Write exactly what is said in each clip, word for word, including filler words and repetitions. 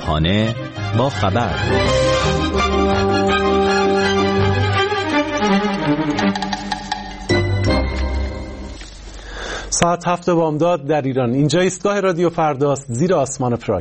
همراهانه با خبر. ساعت هفت بامداد در ایران. اینجا ایستگاه رادیو فرداست، زیر آسمان پراگ.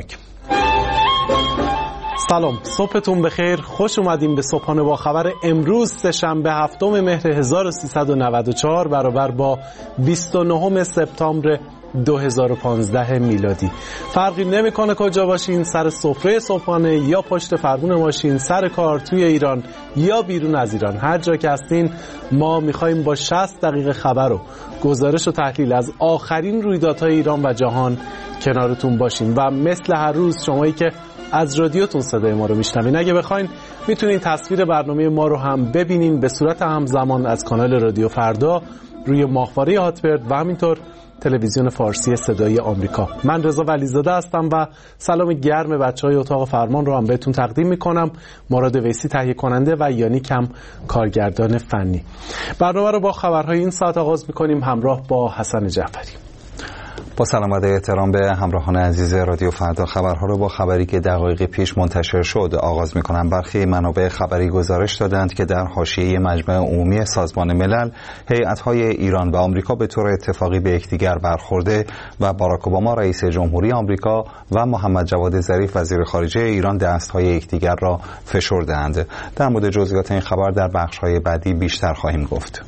سلام، صبحتون بخیر. خوش اومدیم به صبحانه با خبر امروز سه‌شنبه هفتم مهر هزار و سیصد و نود و چهار برابر با بیست و نهم سپتامبر دو هزار و پانزده میلادی. فرقی نمیکنه کجا باشین، سر سفره صبحانه یا پشت فرمون ماشین، سر کار، توی ایران یا بیرون از ایران، هر جا که هستین ما میخوایم با شصت دقیقه خبر و گزارش و تحلیل از آخرین رویدادهای ایران و جهان کنارتون باشیم. و مثل هر روز شمایی که از رادیوتون صدای ما رو میشنوین، اگه بخواین میتونین تصویر برنامه ما رو هم ببینین به صورت همزمان از کانال رادیو فردا روی ماهواره هاتبرد و همینطور تلویزیون فارسی صدای آمریکا. من رضا ولیزاده هستم و سلام گرم بچهای اتاق فرمان رو هم بهتون تقدیم میکنم. مراد ویسی تهیه کننده و یانیک هم کارگردان فنی. برنامه رو با خبرهای این ساعت آغاز میکنیم همراه با حسن جعفری. با سلام و احترام به همراهان عزیز رادیو فردا، خبرها رو با خبری که دقایق پیش منتشر شد آغاز می‌کنم. برخی منابع خبری گزارش دادند که در حاشیه مجمع عمومی سازمان ملل هیئت‌های ایران و آمریکا به طور اتفاقی به یکدیگر برخورده و باراک اوباما رئیس جمهوری آمریکا و محمد جواد ظریف وزیر خارجه ایران دست‌های یکدیگر را فشردند. در مورد جزئیات این خبر در بخش‌های بعدی بیشتر خواهیم گفت.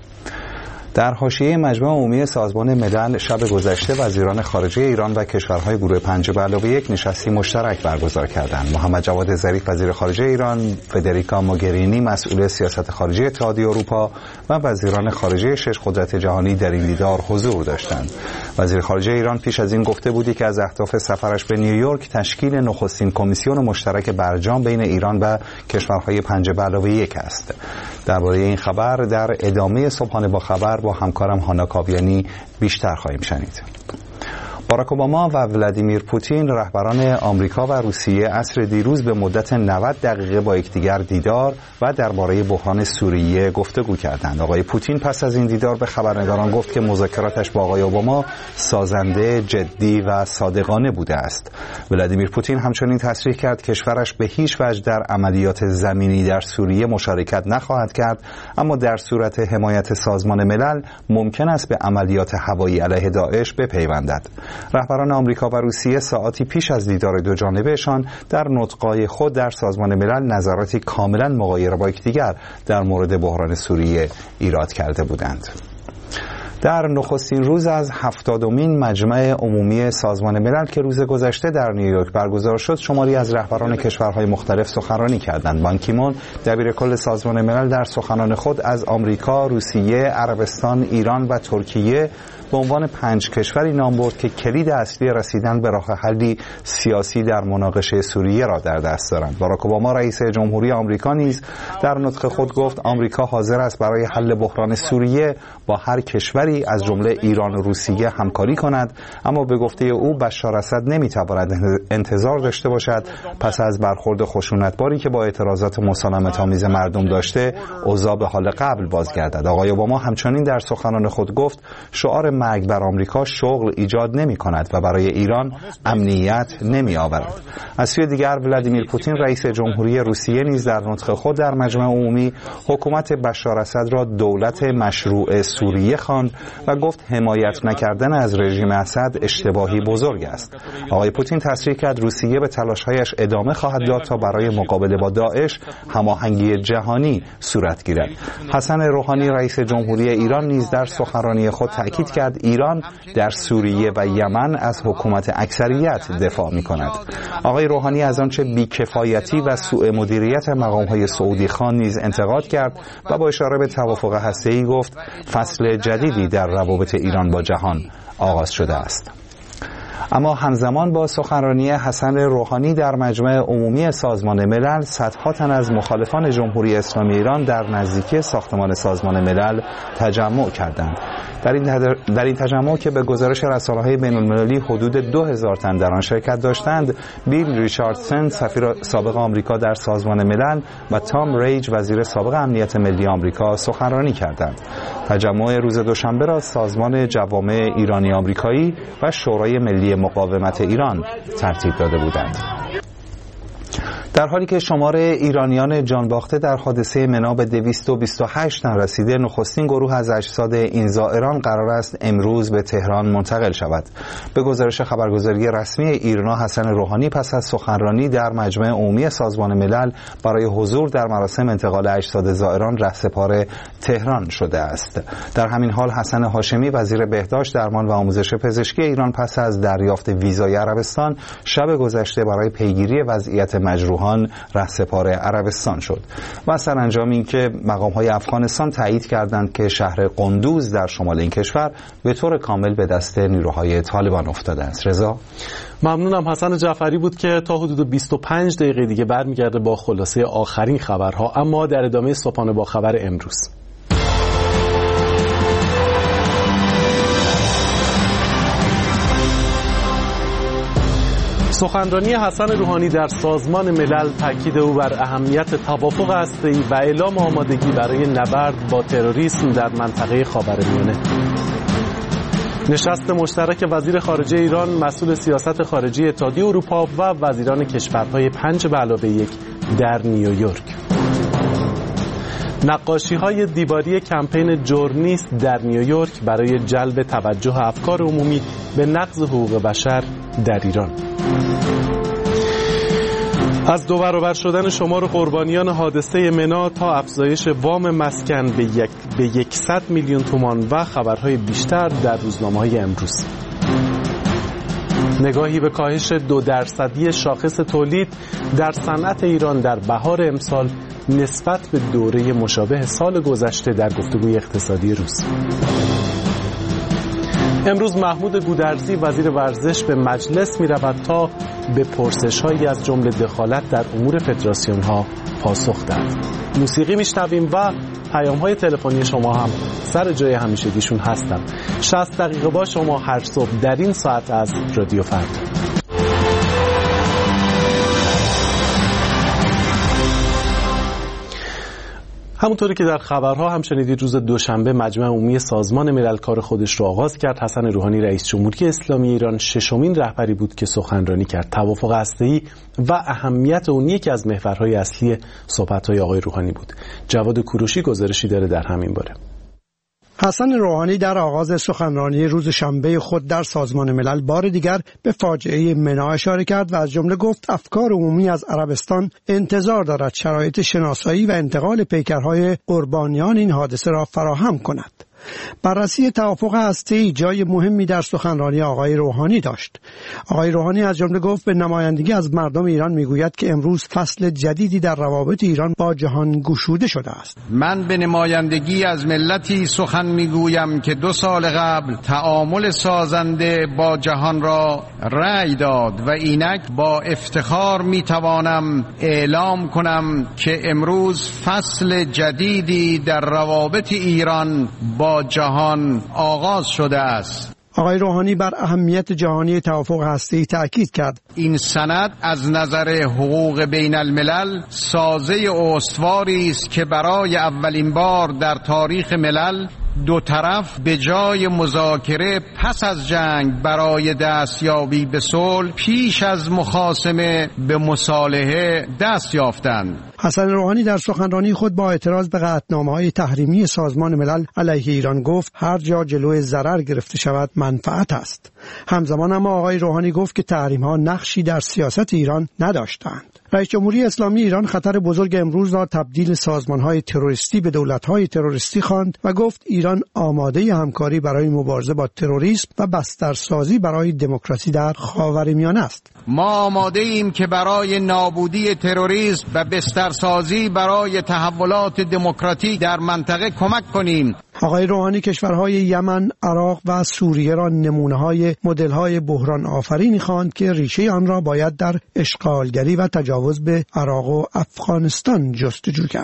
در حاشیه مجمع عمومی سازمان ملل شب گذشته وزیران خارجه ایران و کشورهای گروه پنج به علاوه یک نشستی مشترک برگزار کردند. محمد جواد ظریف وزیر خارجه ایران، فدریکا موگرینی مسئول سیاست خارجی اتحادیه اروپا و وزیران خارجه شش قدرت جهانی در این دیدار حضور داشتند. وزیر خارجه ایران پیش از این گفته بود که از اهداف سفرش به نیویورک تشکیل نخستین کمیسیون مشترک برجام بین ایران و کشورهای پنج به علاوه یک است. درباره این خبر در ادامه صبحانه با خبر با همکارم هانا کاویانی بیشتر خواهیم شنید. باراک اوباما و ولادیمیر پوتین رهبران آمریکا و روسیه عصر دیروز به مدت نود دقیقه با یکدیگر دیدار و درباره بحران سوریه گفتگو کردند. آقای پوتین پس از این دیدار به خبرنگاران گفت که مذاکراتش با آقای اوباما سازنده، جدی و صادقانه بوده است. ولادیمیر پوتین همچنین تصریح کرد کشورش به هیچ وجه در عملیات زمینی در سوریه مشارکت نخواهد کرد، اما در صورت حمایت سازمان ملل ممکن است به عملیات هوایی علیه داعش بپیوندد. رهبران آمریکا و روسیه ساعاتی پیش از دیدار دو جانبهشان در نطق‌های خود در سازمان ملل نظراتی کاملا مغایر با یکدیگر در مورد بحران سوریه ایراد کرده بودند. در نخستین روز از هفتادمین مجمع عمومی سازمان ملل که روز گذشته در نیویورک برگزار شد، شماری از رهبران کشورهای مختلف سخنرانی کردند. بان کی مون دبیر کل سازمان ملل در سخنان خود از آمریکا، روسیه، عربستان، ایران و ترکیه به عنوان پنج کشوری نام برد که کلید اصلی رسیدن به راه حلی سیاسی در مناقشه سوریه را در دست دارند. باراک اوباما رئیس جمهوری آمریکا نیز در نطق خود گفت آمریکا حاضر است برای حل بحران سوریه با هر کشوری از جمله ایران و روسیه همکاری کند، اما به گفته او بشار اسد نمیتواند انتظار داشته باشد پس از برخورد خشونتباری که با اعتراضات مسالمت‌آمیز مردم داشته اوضاع به حال قبل بازگردد. آقای اوباما همچنین در سخنان خود گفت شعار مرگ بر آمریکا شغل ایجاد نمی کند و برای ایران امنیت نمی آورد. از سوی دیگر ولادیمیر پوتین رئیس جمهوری روسیه نیز در نطق خود در مجمع عمومی حکومت بشار اسد را دولت مشروع سوریه خواند و گفت حمایت نکردن از رژیم اسد اشتباهی بزرگ است. آقای پوتین تصریح کرد روسیه به تلاش‌هایش ادامه خواهد داد تا برای مقابله با داعش هماهنگی جهانی صورت گیرد. حسن روحانی رئیس جمهوری ایران نیز در سخنرانی خود تاکید کرد ایران در سوریه و یمن از حکومت اکثریت دفاع می‌کند. آقای روحانی از آنچه بی‌کفایتی و سوء مدیریت مقام‌های سعودی خان نیز انتقاد کرد و با اشاره به توافق هسته‌ای گفت فصل جدیدی در روابط ایران با جهان آغاز شده است. اما همزمان با سخنرانی حسن روحانی در مجمع عمومی سازمان ملل، صدها تن از مخالفان جمهوری اسلامی ایران در نزدیکی ساختمان سازمان ملل تجمع کردند. در این در این تجمع که به گزارش رسانه‌های بین‌المللی حدود دو هزار تن در آن شرکت داشتند، بیل ریچاردسن سفیر سابق آمریکا در سازمان ملل و تام ریج وزیر سابق امنیت ملی آمریکا سخنرانی کردند. تجمع روز دوشنبه را سازمان جوامع ایرانی آمریکایی و شورای ملی مقاومت ایران ترتیب داده بودند. در حالی که شمار ایرانیان جان باخته در حادثه منا به دویست و بیست و هشت رسیده، نخستین گروه از اجساد این زائران قرار است امروز به تهران منتقل شود. به گزارش خبرگزاری رسمی ایرنا، حسن روحانی پس از سخنرانی در مجمع عمومی سازمان ملل برای حضور در مراسم انتقال اجساد زائران رهسپار تهران شده است. در همین حال حسن هاشمی وزیر بهداشت، درمان و آموزش پزشکی ایران پس از دریافت ویزای عربستان شب گذشته برای پیگیری وضعیت مجروحان رهسپار عربستان شد و سرانجام اینکه مقام‌های افغانستان تایید کردند که شهر قندوز در شمال این کشور به طور کامل به دست نیروهای طالبان افتاده است. رضا، ممنونم. حسن جعفری بود که تا حدود بیست و پنج دقیقه دیگه برمیگرده با خلاصه آخرین خبرها، اما در ادامه صبحانه با خبر امروز. سخنرانی حسن روحانی در سازمان ملل تاکید او بر اهمیت توافق هسته‌ای و اعلام آمادگی برای نبرد با تروریسم در منطقه خاورمیانه. نشست مشترک وزیر خارجه ایران، مسئول سیاست خارجی اتحادیه اروپا و وزیران کشورهای پنج به علاوه یک در نیویورک. نقاشی‌های دیواری کمپین جورنیست در نیویورک برای جلب توجه افکار عمومی به نقض حقوق بشر در ایران. از دو برابر شدن شمار قربانیان حادثه منا تا افزایش وام مسکن به یک به صد میلیون تومان و خبرهای بیشتر در روزنامه‌های امروز. نگاهی به کاهش دو درصدی شاخص تولید در صنعت ایران در بهار امسال نسبت به دوره مشابه سال گذشته در گفتگوی اقتصادی روز. امروز محمود گودرزی وزیر ورزش به مجلس می رود تا به پرسش‌هایی از جمله دخالت در امور فدراسیون‌ها پاسخ دهد. موسیقی میشنویم و پیام‌های تلفنی شما هم سر جای همیشگیشون هستن. شصت دقیقه با شما هر صبح در این ساعت از رادیو فردا. همونطوری که در خبرها هم شنیدید، روز دوشنبه مجمع عمومی سازمان ملل کار خودش رو آغاز کرد. حسن روحانی رئیس جمهوری اسلامی ایران ششمین رهبری بود که سخنرانی کرد. توافق هسته‌ای و اهمیت اون یکی از محورهای اصلی صحبت‌های آقای روحانی بود. جواد کوروشی گزارشی داره در همین باره. حسن روحانی در آغاز سخنرانی روز شنبه خود در سازمان ملل بار دیگر به فاجعه منا اشاره کرد و از جمله گفت افکار عمومی از عربستان انتظار دارد شرایط شناسایی و انتقال پیکرهای قربانیان این حادثه را فراهم کند. بررسی توافق هسته‌ای جای مهمی در سخنرانی آقای روحانی داشت. آقای روحانی از جمله گفت به نمایندگی از مردم ایران میگوید که امروز فصل جدیدی در روابط ایران با جهان گشوده شده است. من به نمایندگی از ملتی سخن میگویم که دو سال قبل تعامل سازنده با جهان را رأی داد و اینک با افتخار میتوانم اعلام کنم که امروز فصل جدیدی در روابط ایران با جهان آغاز شده است. آقای روحانی بر اهمیت جهانی توافق هسته‌ای تأکید کرد. این سند از نظر حقوق بین الملل سازه استواری است که برای اولین بار در تاریخ ملل دو طرف به جای مذاکره پس از جنگ برای دستیابی به صلح پیش از مخاصمه به مصالحه دست یافتند. حسن روحانی در سخنرانی خود با اعتراض به قطعنامه‌های تحریمی سازمان ملل علیه ایران گفت هر جا جلوی ضرر گرفته شود منفعت است. همزمان اما آقای روحانی گفت که تحریم‌ها نقشی در سیاست ایران نداشتند. رئیس جمهوری اسلامی ایران خطر بزرگ امروز را تبدیل سازمان‌های تروریستی به دولت‌های تروریستی خواند و گفت ایران آماده همکاری برای مبارزه با تروریسم و بسترسازی برای دموکراسی در خاورمیانه است. ما آماده ایم که برای نابودی تروریسم و بسترسازی برای تحولات دموکراتیک در منطقه کمک کنیم. آقای روحانی کشورهای یمن، عراق و سوریه را نمونه‌های مدل‌های بحران آفرینی خواند که ریشه آن را باید در اشغالگری و تجاوز به عراق و افغانستان جستجو کرد.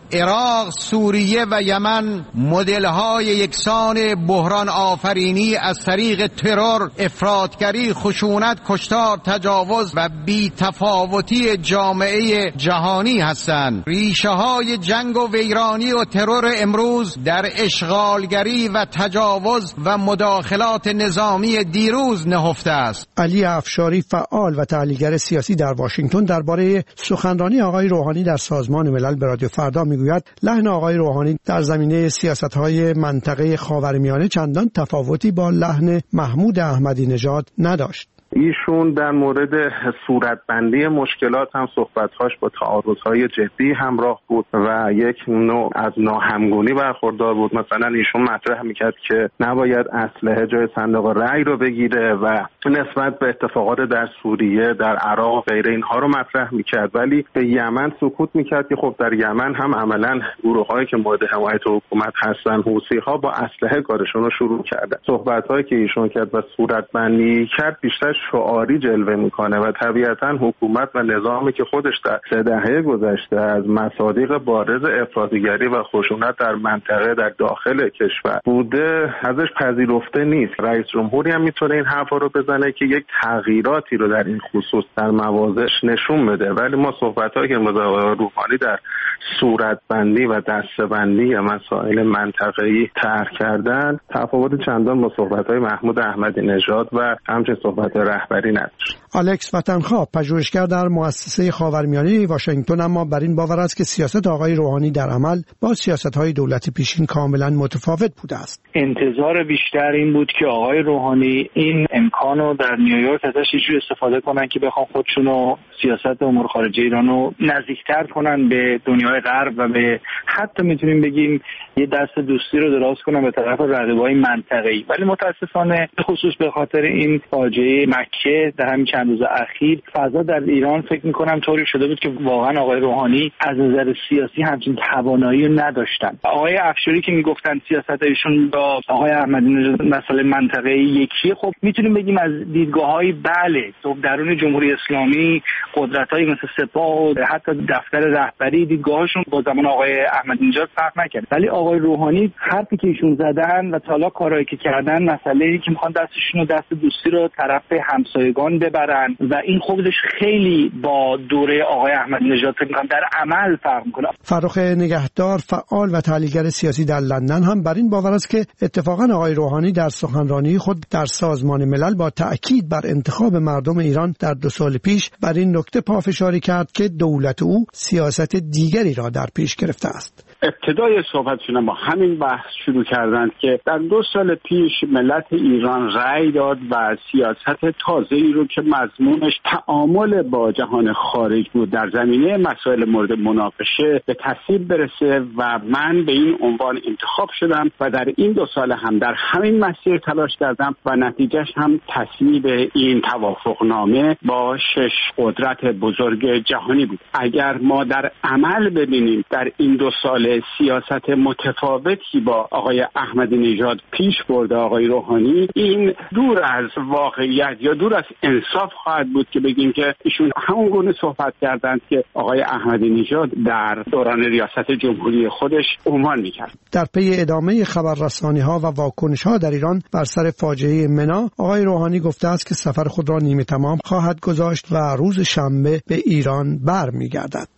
عراق، سوریه و یمن مدل‌های یکسان بحران آفرینی از طریق ترور، افراطگری، خشونت، کشتار، تجاوز و بی‌تفاوتی جامعه جهانی هستند. ریشه‌های جنگ و ویرانی و ترور امروز در اشغالگری و تجاوز و مداخلات نظامی دیروز نهفته است. علی افشاری، فعال و تحلیلگر سیاسی در واشنگتن، درباره سخنرانی آقای روحانی در سازمان ملل به رادیو فردا میگوید لحن آقای روحانی در زمینه سیاست‌های منطقه خاورمیانه چندان تفاوتی با لحن محمود احمدی نژاد نداشت. ایشون در مورد صورتبندی مشکلات هم صحبت‌هاش با تعارض‌های جدی همراه بود و یک نوع از ناهمگونی برخوردار بود. مثلا ایشون مطرح می‌کرد که نباید اسلحه جای صندوق رأی رو بگیره و نسبت به اتفاقات در سوریه، در عراق و غیره اینها رو مطرح می‌کرد، ولی به یمن سکوت می‌کرد که خب در یمن هم عملاً گروه‌هایی که مورد حمایت حکومت هستن، حوثی‌ها، با اسلحه کارشون رو شروع کردن. صحبت‌هایی که ایشون کرد و صورتبندی کرد بیشتر شعاری جلوه میکنه و طبیعتا حکومت و نظامی که خودش در سه دهه گذشته از مصادیق بارز افراطیگری و خشونت در منطقه در داخل کشور بوده ازش پذیرفته نیست. رئیس جمهوری هم میتونه این حرفا رو بزنه که یک تغییراتی رو در این خصوص در موازش نشون بده، ولی ما صحبت‌هایی که روحانی در صورتبندی و دسته‌بندی مسائل منطقه‌ای طرح کردن تفاوت چندان با صحبت‌های محمود احمدی نژاد و همچنین صحبت رهبری نداشت. الکس وطنخواه، پژوهشگر در مؤسسه خاورمیانه واشنگتن، اما بر این باور است که سیاست آقای روحانی در عمل با سیاست‌های دولت پیشین کاملا متفاوت بوده است. انتظار بیشتر این بود که آقای روحانی این امکانو در نیویورک ازش اینجوری استفاده کنن که بخوان خودشونو سیاست امور خارجه ایرانو نزدیکتر کنن به دنیای غرب و به حتی میتونیم بگیم یه دست دوستی رو دراز کنن به طرف رقیبای منطقه‌ای. ولی متاسفانه به خصوص به خاطر این فاجعه مکه در همین چند روز اخیر فضا در ایران فکر می‌کنم طوری شده بود که واقعا آقای روحانی از نظر سیاسی همچین توانایی رو نداشتن. آقای افشاری که میگفتن سیاست ایشون با آقای احمدی نژاد مسئله منطقه‌ای یکیه، خب میتونیم بگیم از دیدگاه‌های بله تو درون جمهوری اسلامی قدرت‌هایی مثل سپاه و حتی دفتر رهبری دیدگاهشون با زمان آقای احمدی نژاد فرق نکرد، ولی آقای روحانی حرفی که ایشون زدن و تا حالا کارهایی که کردن مسئله‌ای که میخوان دستشون رو دست دوستی رو طرف همسایگان ببرن و این خودش خیلی با دوره آقای احمدی نژاد فکر می‌کنم در عمل فرق می‌کنه. فرخ نگهدار، فعال و تحلیلگر سیاسی در لندن، هم بر این باور است که اتفاقا آقای روحانی در سخنرانی خود در سازمان ملل با تأکید بر انتخاب مردم ایران در دو سال پیش بر این نکته پافشاری کرد که دولت او سیاست دیگری را در پیش گرفته است. ابتدای صحبتشون با همین بحث شروع کردند که در دو سال پیش ملت ایران رأی داد و سیاست تازه‌ای رو که مضمونش تعامل با جهان خارج بود در زمینه مسائل مورد مناقشه به تصویب برسه و من به این عنوان انتخاب شدم و در این دو سال هم در همین مسیر تلاش کردم و نتیجهش هم تصویب این توافقنامه با شش قدرت بزرگ جهانی بود. اگر ما در عمل ببینیم در این دو سال سیاست متفاوتی با آقای احمدی نژاد پیش برده آقای روحانی، این دور از واقعیت یا دور از انصاف خواهد بود که بگیم که ایشون همون گونه صحبت کردند که آقای احمدی نژاد در دوران ریاست جمهوری خودش عنوان می‌کرد. در پی ادامه خبررسانی‌ها و واکنش‌ها در ایران بر سر فاجعه منا، آقای روحانی گفته است که سفر خود را نیمه تمام خواهد گذاشت و روز شنبه به ایران برمیگردد.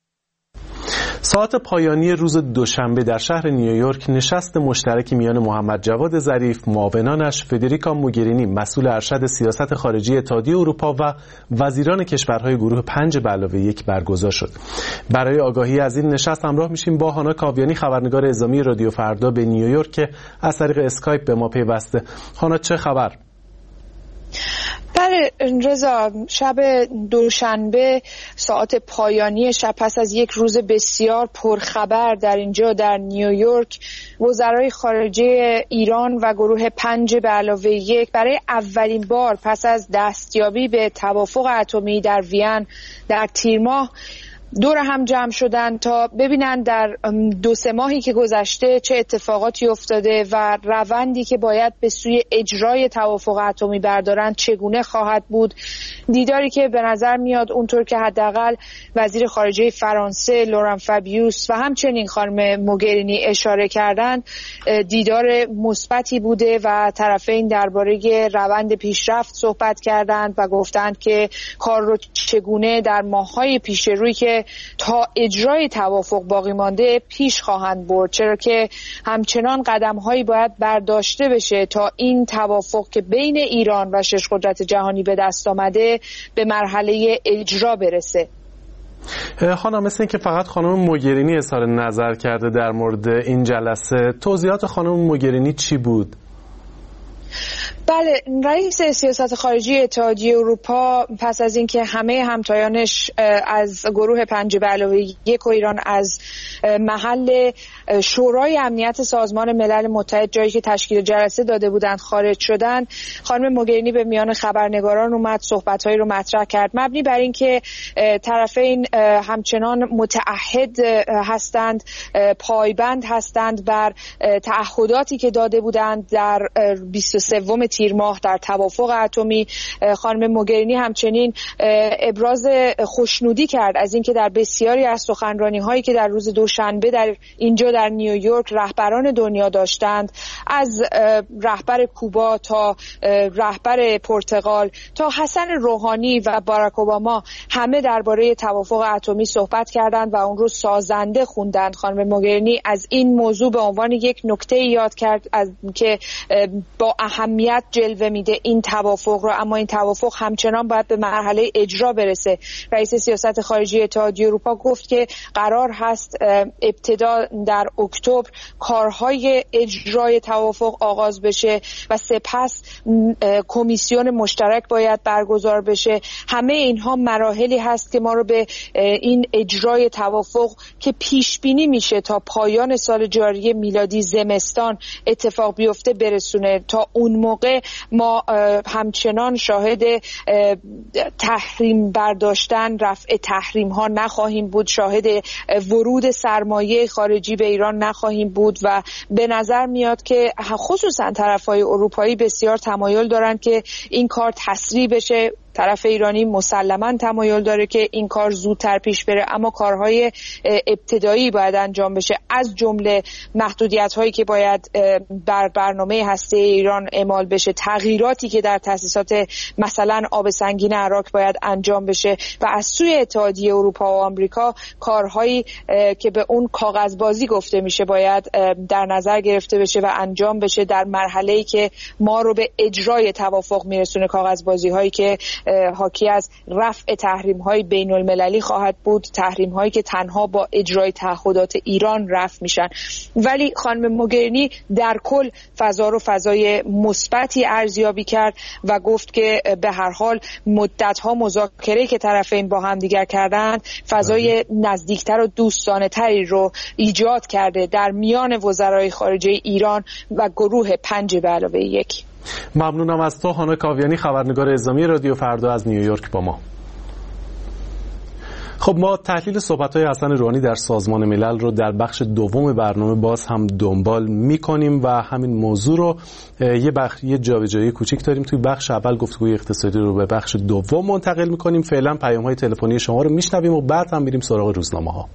ساعت پایانی روز دوشنبه در شهر نیویورک نشست مشترکی میان محمد جواد ظریف، معاونانش، فدریکا موگرینی مسئول ارشد سیاست خارجی اتحادیه اروپا و وزیران کشورهای گروه پنج به علاوه یک برگزار شد. برای آگاهی از این نشست همراه میشیم با هانا کاویانی، خبرنگار اعزامی رادیو فردا به نیویورک که از طریق اسکایپ به ما پیوسته. هانا، چه خبر؟ بله رضا، شب دوشنبه ساعت پایانی شب پس از یک روز بسیار پرخبر در اینجا در نیویورک، وزرای خارجه ایران و گروه پنج به علاوه یک برای اولین بار پس از دستیابی به توافق اتمی در وین در تیر ماه دور هم جمع شدن تا ببینن در دو سه ماهی که گذشته چه اتفاقاتی افتاده و روندی که باید به سوی اجرای توافق اتمی بردارن چگونه خواهد بود. دیداری که به نظر میاد اونطور که حداقل وزیر خارجه فرانسه لوران فابیوس و همچنین خانم موگرینی اشاره کردند دیدار مثبتی بوده و طرفین درباره روند پیشرفت صحبت کردند و گفتند که کار رو چگونه در ماه‌های پیش روی که تا اجرای توافق باقی مانده پیش خواهند برد، چرا که همچنان قدم‌هایی باید برداشته بشه تا این توافق که بین ایران و شش قدرت جهانی به دست آمده به مرحله اجرا برسه. خانم، مثل این که فقط خانم موگرینی اظهار نظر کرده در مورد این جلسه، توضیحات خانم موگرینی چی بود؟ بله، رئیس سیاست خارجی اتحادیه اروپا پس از اینکه همه همتایانش از گروه پنج به علاوه یک و ایران از محل شورای امنیت سازمان ملل متحد، جایی که تشکیل جلسه داده بودند، خارج شدند، خانم موگرینی به میان خبرنگاران اومد، صحبت‌هایی رو مطرح کرد مبنی بر اینکه طرفین همچنان متعهد هستند، پایبند هستند بر تعهداتی که داده بودند در بیست و سوم تیر ماه در توافق اتمی. خانم موگرینی همچنین ابراز خوشنودی کرد از اینکه در بسیاری از سخنرانی‌هایی که در روز دوشنبه در اینجا در نیویورک رهبران دنیا داشتند، از رهبر کوبا تا رهبر پرتغال تا حسن روحانی و باراک اوباما، همه درباره توافق اتمی صحبت کردند و اون رو سازنده خوندند. خانم موگرینی از این موضوع به عنوان یک نکته یاد کرد از که با اهمیت جلوه میده این توافق رو، اما این توافق همچنان باید به مرحله اجرا برسه. رئیس سیاست خارجی اتحادیه اروپا گفت که قرار هست ابتدا در اکتبر کارهای اجرای توافق آغاز بشه و سپس کمیسیون مشترک باید برگزار بشه. همه اینها مراحلی هست که ما رو به این اجرای توافق که پیش بینی میشه تا پایان سال جاری میلادی زمستان اتفاق بیفته برسونه. تا اون موقع ما همچنان شاهد تحریم برداشتن، رفع تحریم ها نخواهیم بود، شاهد ورود سرمایه خارجی به ایران نخواهیم بود و به نظر میاد که خصوصا طرفهای اروپایی بسیار تمایل دارن که این کار تسریع بشه. طرف ایرانی مسلماً تمایل داره که این کار زودتر پیش بره، اما کارهای ابتدایی باید انجام بشه، از جمله محدودیت‌هایی که باید بر برنامه هسته ایران اعمال بشه، تغییراتی که در تأسیسات مثلا آب سنگین عراق باید انجام بشه و از سوی اتحادیه اروپا و آمریکا کارهایی که به اون کاغذبازی گفته میشه باید در نظر گرفته بشه و انجام بشه در مرحله‌ای که ما رو به اجرای توافق میرسونه. کاغذبازی‌هایی که حاکی از رفع تحریم‌های بین‌المللی خواهد بود، تحریم‌هایی که تنها با اجرای تعهدات ایران رفع میشن. ولی خانم موگرینی در کل فضا رو فضای مثبتی ارزیابی کرد و گفت که به هر حال مدت‌ها مذاکره که طرفین با هم دیگر کردند فضای نزدیکتر و دوستانه تری رو ایجاد کرده در میان وزرای خارجه ایران و گروه پنج به علاوه یک. ممنونم از تو هانا کاویانی، خبرنگار اعزامی رادیو فردا از نیویورک با ما. خب ما تحلیل صحبت‌های حسن روحانی در سازمان ملل رو در بخش دوم برنامه باز هم دنبال می‌کنیم و همین موضوع رو یه بخش یه جابجایی کوچیک داریم. توی بخش اول گفتگوی اقتصادی رو به بخش دوم منتقل می‌کنیم. فعلا پیام‌های تلفنی شما رو میشنویم و بعد هم میریم سراغ روزنامه‌ها.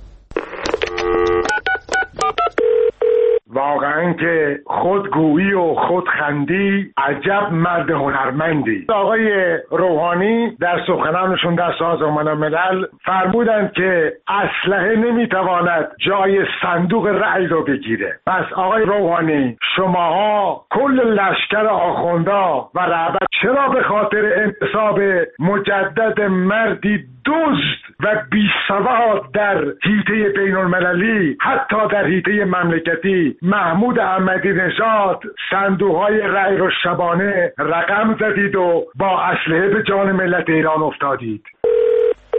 واقعا که خودگویی و خودخندی عجب مرد هنرمندی. آقای روحانی در سخنانشون در سازمان ملل فرمودند که اسلحه نمیتواند جای صندوق رأی رو بگیره. پس آقای روحانی، شماها کل لشکر آخوندا و رهبر چرا به خاطر انتصاب مجدد مردی دزد و بی‌سواد در حیطه بین‌المللی، حتی در حیطه مملکتی، محمود احمدی نژاد صندوق‌های رأی رو شبانه رقم زدید و با اسلحه به جان ملت ایران افتادید؟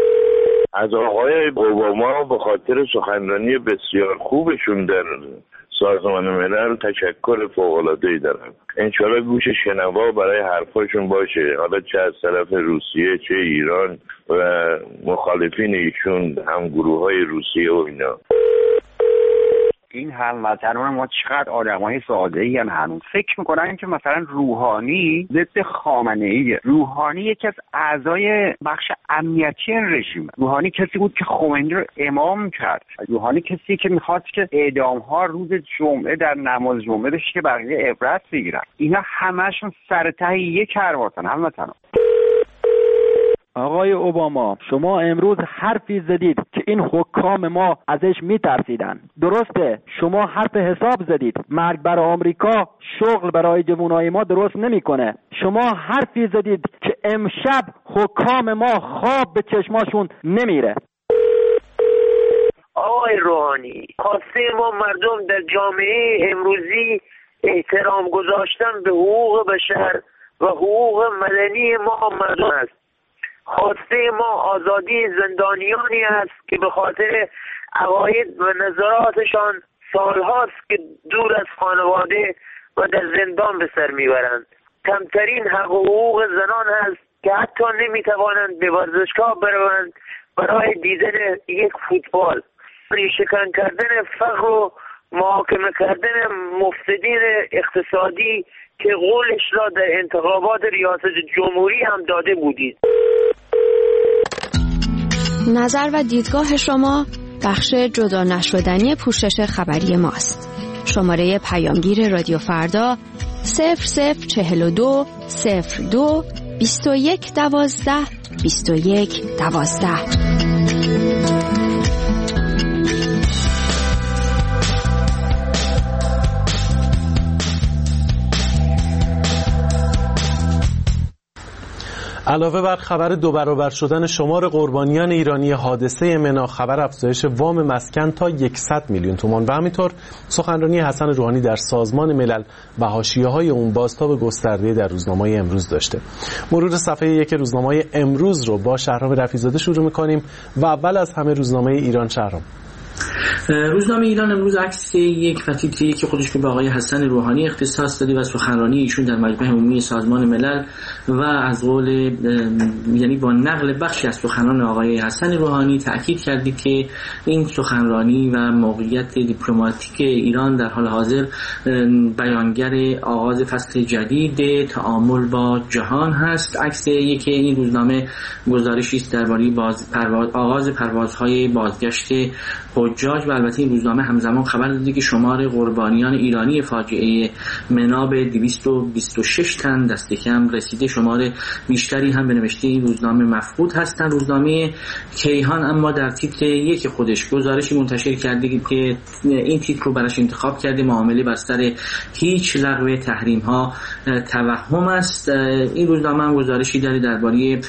از آقای اوباما به خاطر سخنرانی بسیار خوبشون در سازمان ملل تشکر فوق‌العاده‌ای دارن. انشالله گوش شنوا برای حرفاشون باشه، حالا چه از طرف روسیه چه ایران و مخالفین ایشون، هم گروه‌های روسیه و اینا. این هموطنان ما چقدر آدمای ساده‌ای ان، هنوز فکر میکنن که مثلا روحانی ضد خامنه‌ایه. روحانی یکی از اعضای بخش امنیتی رژیم، روحانی کسی بود که خمینی رو امام کرد، روحانی کسی که میخواد که اعدام‌ها روز جمعه در نماز جمعه بشه که بقیه عبرت بگیرن. اینا همشون سر ته یک کرواتن هموطنان. آقای اوباما، شما امروز حرفی زدید که این حکام ما ازش میترسیدن. درسته، شما حرف حساب زدید. مرگ برای آمریکا شغل برای جوانای ما درست نمیکنه. شما حرفی زدید که امشب حکام ما خواب به چشماشون نمیره. آقای روحانی، خواسته ما مردم در جامعه امروزی احترام گذاشتن به حقوق بشر و حقوق مدنی ما مردم است. خواسته ما آزادی زندانیانی است که به خاطر عقاید و نظراتشان سالهاست که دور از خانواده و در زندان به سر میبرند. کمترین حق و حقوق زنان است که حتی نمیتوانند به ورزشگاه بروند برای دیدن یک فوتبال. ریشه‌کن کردن فقر و محاکمه کردن مفسدین اقتصادی که قولش را در انتخابات ریاست جمهوری هم داده بودید. نظر و دیدگاه شما بخش جدا نشدنی پوشش خبری ماست. شماره پیامگیر رادیو فردا صفر صفر چهل و دو صفر دو بیست و یک دوازده بیست و یک دوازده. علاوه بر خبر دو برابر شدن شمار قربانیان ایرانی حادثه منا، خبر افزایش وام مسکن تا صد میلیون تومان و همینطور سخنرانی حسن روحانی در سازمان ملل و حاشیه‌های اون بازتاب گسترده در روزنامه‌های امروز داشته. مرور صفحه یک روزنامه‌های امروز رو با شهرام رفیع‌زاده شروع می‌کنیم و اول از همه روزنامه ایران. شهرام. روزنامه ایران امروز عکس یک و تیتری که خودش به آقای حسن روحانی اختصاص داده و سخنرانی ایشون در مجمع عمومی سازمان ملل و از قول یعنی با نقل بخشی از سخنان آقای حسن روحانی تأکید کردی که این سخنرانی و موقعیت دیپلماتیک ایران در حال حاضر بیانگر آغاز فصل جدید تعامل با جهان هست. عکس یک این روزنامه گزارشی است درباره باز پرواز آغاز پروازهای بازگشت حجاج و البته این روزنامه همزمان خبر داده که شمار قربانیان ایرانی فاجعه منا به دویست و بیست و شش تن دست کم رسیده. شمار بیشتری هم به نوشته این روزنامه مفقود هستند. روزنامه کیهان اما در تیتر یک خودش گزارشی منتشر کرده که این تیتر رو براش انتخاب کرده: معامله بر سر هیچ لغو تحریم ها توهم است. این روزنامه هم گزارشی داره درباره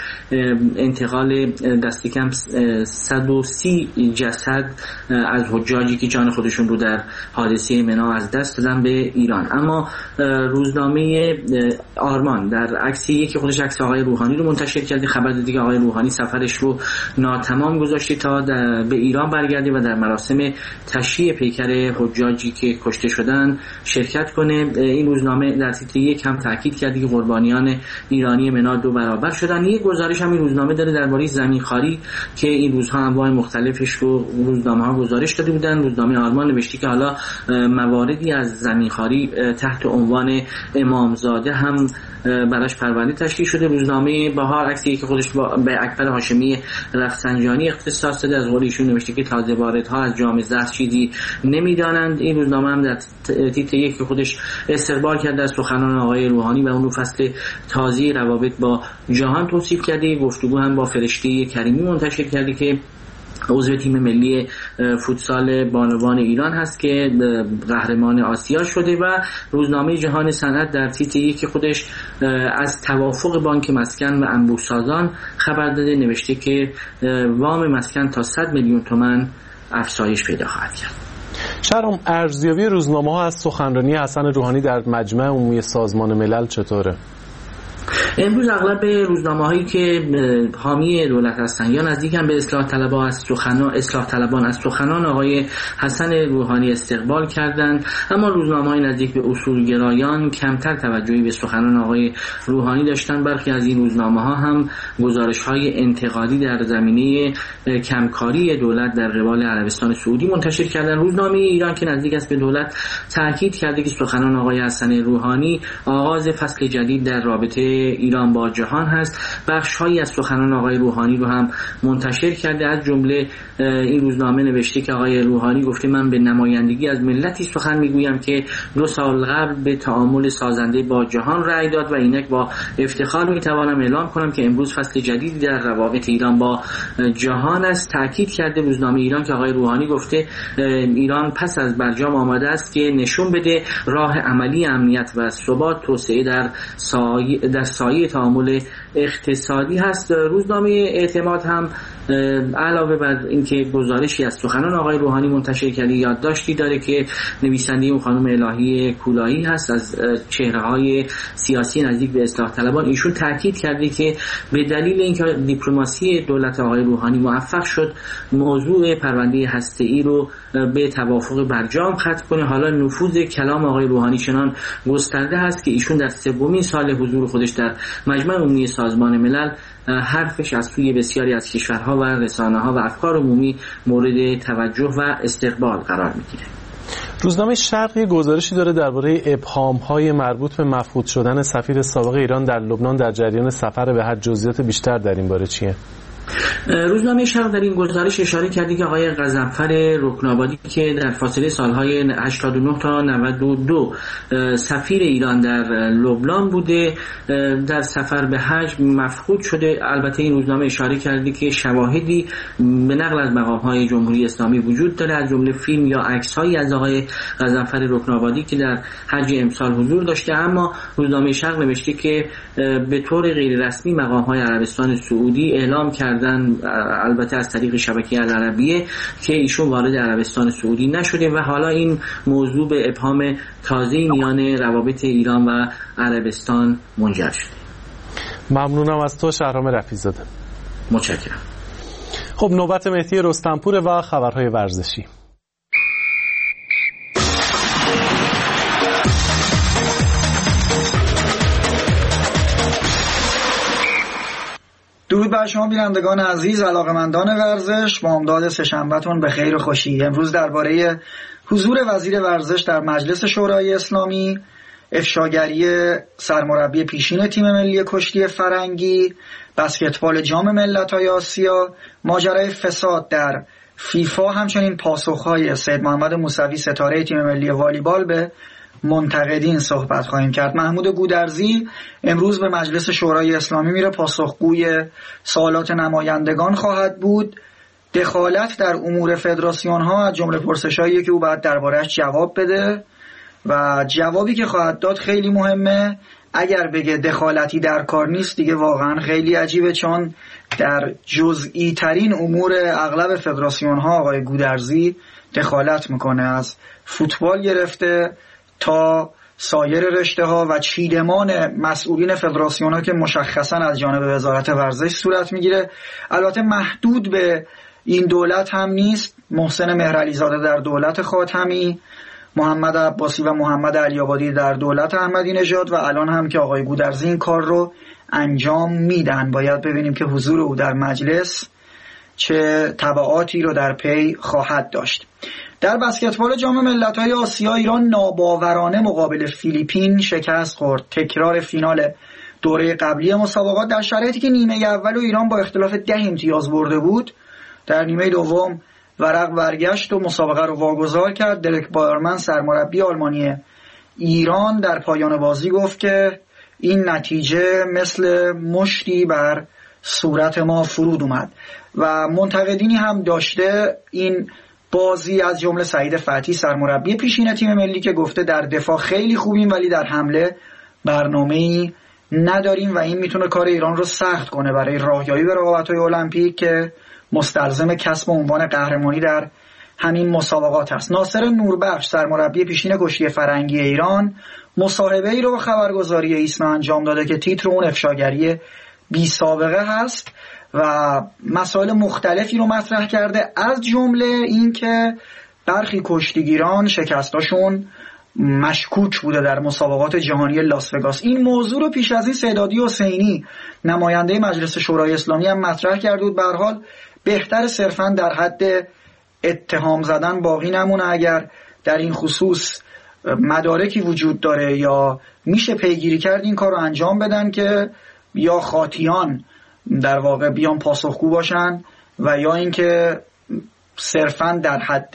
انتقال دست کم صد و سی جسد از حجاجی که جان خودشون رو در حادثه منا از دست دادن به ایران. اما روزنامه آرمان در عکسی یک خودش عکس آقای روحانی رو منتشر کرده، خبر داده که آقای روحانی سفرش رو ناتمام گذاشته تا به ایران برگرده و در مراسم تشییع پیکر حجاجی که کشته شدن شرکت کنه. این روزنامه در تیتر یک هم تاکید کرده که قربانیان ایرانی منا دو برابر شدن. یک گزارش هم این روزنامه داره درباره زمینخواری که این روزها انواع مختلفش رو روزنامه ها گزارش داده بودن. روزنامه آرمان نوشته که حالا مواردی از زمینخواری تحت عنوان امامزاده هم براش پرونده تشکیل شده. روزنامه بهار عکسی که خودش به اکبر هاشمی رفسنجانی اختصاص داده، از قول ایشون نوشته که تازه واردها از جام زهر چیزی نمیدانند. این روزنامه هم در تیتر یک که خودش استقبال کرده از سخنان آقای روحانی و اون رو فصل تازه روابط با جهان توصیف کرده. گفتگو هم با فرشته کریمی منتشر کرده که عضو تیم ملی فوتسال بانوان ایران هست که قهرمان آسیا شده. و روزنامه جهان صنعت در تیتر یک خودش از توافق بانک مسکن و انبوه‌سازان خبر داده، نوشته که وام مسکن تا صد میلیون تومان افزایش پیدا خواهد کرد. شهرام، ارزیابی روزنامه ها از سخنرانی حسن روحانی در مجمع عمومی سازمان ملل چطوره؟ امروز اغلب روزنامه‌هایی که حامی دولت هستند یا نزدیکن به اصلاح طلبان از سخنان اصلاح طلبان از سخنان آقای حسن روحانی استقبال کردند، اما روزنامه‌های نزدیک به اصولگرایان کمتر توجهی به سخنان آقای روحانی داشتند. برخی از این روزنامه‌ها هم گزارش‌های انتقادی در زمینه کمکاری دولت در قبال عربستان سعودی منتشر کردند. روزنامه ایران که نزدیک است به دولت تاکید کرده که سخنان آقای حسن روحانی آغاز فصل جدید در رابطه ایران با جهان هست. بخش‌هایی از سخنان آقای روحانی رو هم منتشر کرده. از جمله این روزنامه نوشته که آقای روحانی گفته من به نمایندگی از ملتی سخن میگویم که دو سال قبل به تعامل سازنده با جهان رأی داد و اینک با افتخار میتوانم اعلام کنم که امروز فصل جدیدی در روابط ایران با جهان است. تاکید کرده روزنامه ایران که آقای روحانی گفته ایران پس از برجام آماده است که نشون بده راه عملی امنیت و ثبات توسعه در سایه در سایه تعامل اقتصادی هست. روزنامه اعتماد هم علاوه بر اینکه گزارشی از سخنان آقای روحانی منتشر کرده یادداشتی داره که نویسنده اون خانم الهی کولایی هست از چهره‌های سیاسی نزدیک به اصلاح طلبان. ایشون تاکید کرده که به دلیل اینکه دیپلماسی دولت آقای روحانی موفق شد موضوع پرونده هسته‌ای رو به توافق برجام ختم کنه، حالا نفوذ کلام آقای روحانی چنان گسترده هست که ایشون در سومین سال حضور خودش در مجمع عمومی سازمان ملل حرفش از سوی بسیاری از کشورها و رسانه‌ها و افکار عمومی مورد توجه و استقبال قرار میگیره. روزنامه شرق گزارشی داره درباره ابهام‌های مربوط به مفقود شدن سفیر سابق ایران در لبنان در جریان سفر به حج. جزئیات بیشتر در این باره چیه؟ روزنامه شرق در این گزارش اشاره کرده که آقای غضنفر رکن‌آبادی که در فاصله سالهای هشتاد و نه تا نود و دو سفیر ایران در لبنان بوده در سفر به حج مفقود شده. البته این روزنامه اشاره کرده که شواهدی به نقل از مقام‌های جمهوری اسلامی وجود داره، از جمله فیلم یا عکس‌هایی از آقای غضنفر رکن‌آبادی که در حج امسال حضور داشته. اما روزنامه شرق نوشته که به طور غیر رسمی مقام‌های عربستان سعودی اعلام کرد البته از طریق شبکه العربیه که ایشون وارد عربستان سعودی نشده و حالا این موضوع به ابهام تازه میان روابط ایران و عربستان منجر شده. ممنونم از تو شهرام رفیع‌زاده. متشکرم. خب نوبت مهدی رستمپور و خبرهای ورزشی. درود بر شما بینندگان عزیز، علاقه‌مندان ورزش، بامداد سه‌شنبه‌تون به خیر و خوشی. امروز درباره حضور وزیر ورزش در مجلس شورای اسلامی، افشاگری سرمربی پیشین تیم ملی کشتی فرنگی، بسکتبال جام ملت‌های آسیا، ماجرای فساد در فیفا، همچنین پاسخ‌های سید محمد موسوی ستاره تیم ملی والیبال به منتقدین صحبت خواهیم کرد. محمود گودرزی امروز به مجلس شورای اسلامی میره، پاسخگوی سوالات نمایندگان خواهد بود. دخالت در امور فدراسیون ها از جمله پرسشایی که او باید درباره‌اش جواب بده و جوابی که خواهد داد خیلی مهمه. اگر بگه دخالتی در کار نیست دیگه واقعا خیلی عجیبه، چون در جزئی ترین امور اغلب فدراسیون ها آقای گودرزی دخالت میکنه، از فوتبال گرفته تا سایر رشته ها و چیدمان مسئولین فدراسیون ها که مشخصا از جانب وزارت ورزش صورت میگیره. البته محدود به این دولت هم نیست، محسن مهرعلیزاده در دولت خاتمی، محمد عباسی و محمد علی‌آبادی در دولت احمدی نژاد و الان هم که آقای گودرزی این کار رو انجام میدن. باید ببینیم که حضور او در مجلس چه تبعاتی رو در پی خواهد داشت. در بسکتبال جام ملت‌های آسیا ایران ناباورانه مقابل فیلیپین شکست خورد. تکرار فینال دوره قبلی مسابقات در شرایطی که نیمه اول و ایران با اختلاف ده امتیاز برده بود، در نیمه دوم ورق برگشت و مسابقه رو واگذار کرد. درک بایرمن سرمربی آلمانی ایران در پایان بازی گفت که این نتیجه مثل مشتی بر صورت ما فرود اومد و منتقدینی هم داشته این بازی، از جمله سعید فتحی سرمربی پیشین تیم ملی که گفته در دفاع خیلی خوبیم ولی در حمله برنامه‌ای نداریم و این میتونه کار ایران رو سخت کنه برای راهیابی به رقابت‌های المپیک که مستلزم کسب عنوان قهرمانی در همین مسابقات است. ناصر نوربخش سرمربی پیشین کشتی فرنگی ایران مصاحبه ای رو با خبرگزاری ایسنا انجام داده که تیتر اون افشاگری بی سابقه هست و مسائل مختلفی رو مطرح کرده، از جمله این که برخی کشتیگیران شکستاشون مشکوک بوده در مسابقات جهانی لاس وگاس. این موضوع رو پیش از این سیدادی حسینی نماینده مجلس شورای اسلامی هم مطرح کرده بود. به هر حال بهتر صرفاً در حد اتهام زدن باقی نمونه. اگر در این خصوص مدارکی وجود داره یا میشه پیگیری کرد این کار رو انجام بدن که یا خاطیان در واقع بیان پاسخگو باشن و یا اینکه صرفاً در حد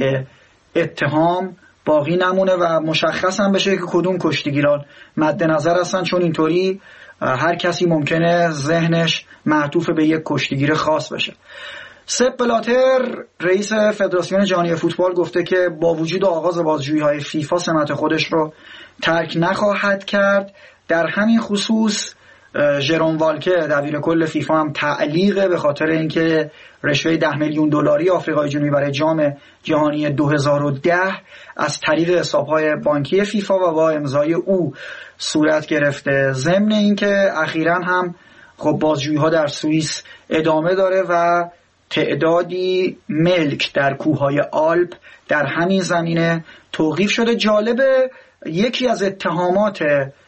اتهام باقی نمونه و مشخص هم بشه که کدوم کشتیگیران مد نظر هستن، چون اینطوری هر کسی ممکنه ذهنش معطوف به یک کشتیگیر خاص بشه. سپ بلاتر رئیس فدراسیون جهانی فوتبال گفته که با وجود آغاز بازجویی‌های فیفا سمت خودش رو ترک نخواهد کرد. در همین خصوص ژرون والکه دبیر کل فیفا هم تعلیقه به خاطر اینکه رشوه ده میلیون دلاری آفریقای جنوبی برای جام جهانی دو هزار و ده از طریق حساب‌های بانکی فیفا و با امضای او صورت گرفته. ضمن اینکه اخیراً هم خب بازجویی‌ها در سوئیس ادامه داره و تعدادی ملک در کوههای آلپ در همین زمینه توقیف شده. جالبه یکی از اتهامات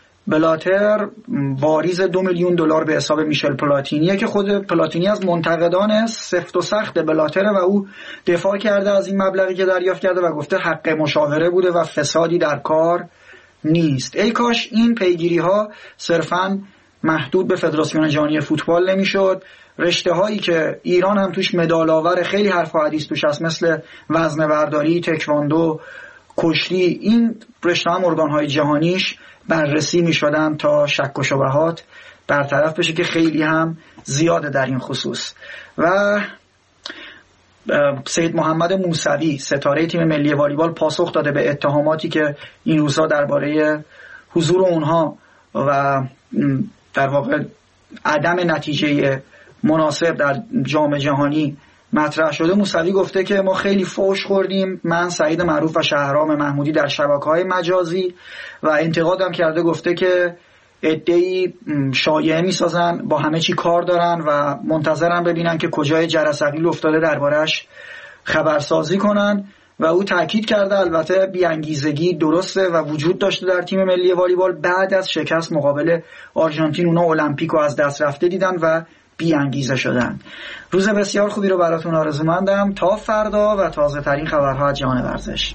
بلاتر واریز دو میلیون دلار به حساب میشل پلاتینیه که خود پلاتینی از منتقدان سفت و سخت بلاتره و او دفاع کرده از این مبلغی که دریافت کرده و گفته حق مشاوره بوده و فسادی در کار نیست. ای کاش این پیگیری ها صرفاً محدود به فدراسیون جهانی فوتبال نمیشد. رشته هایی که ایران هم توش مدال آور، خیلی حرف و حدیث توش هست، مثل وزنه برداری، تکواندو، کشتی، این رشته هم ارگان های جهانیش بررسی می شدن تا شک و شبهات برطرف بشه که خیلی هم زیاده در این خصوص. و سید محمد موسوی ستاره تیم ملی والیبال پاسخ داده به اتهاماتی که این روزها درباره حضور اونها و در واقع عدم نتیجه مناسب در جام جهانی مطرح شده. موسوی گفته که ما خیلی فوش خوردیم، من، سعید معروف و شهرام محمودی در شبکه‌های مجازی، و انتقادم کرده، گفته که عده‌ای شایعه می‌سازن، با همه چی کار دارن و منتظرن ببینن که کجای جرس عقیل افتاده دربارش خبرسازی کنن. و او تاکید کرده البته بی‌انگیزگی درسته و وجود داشته در تیم ملی والیبال. بعد از شکست مقابل آرژانتین اونا المپیکو از دست رفته دیدن و بی انگیزه شدن. روز بسیار خوبی رو براتون آرزومندم. تا فردا و تازه ترین خبرها از جهان ورزش.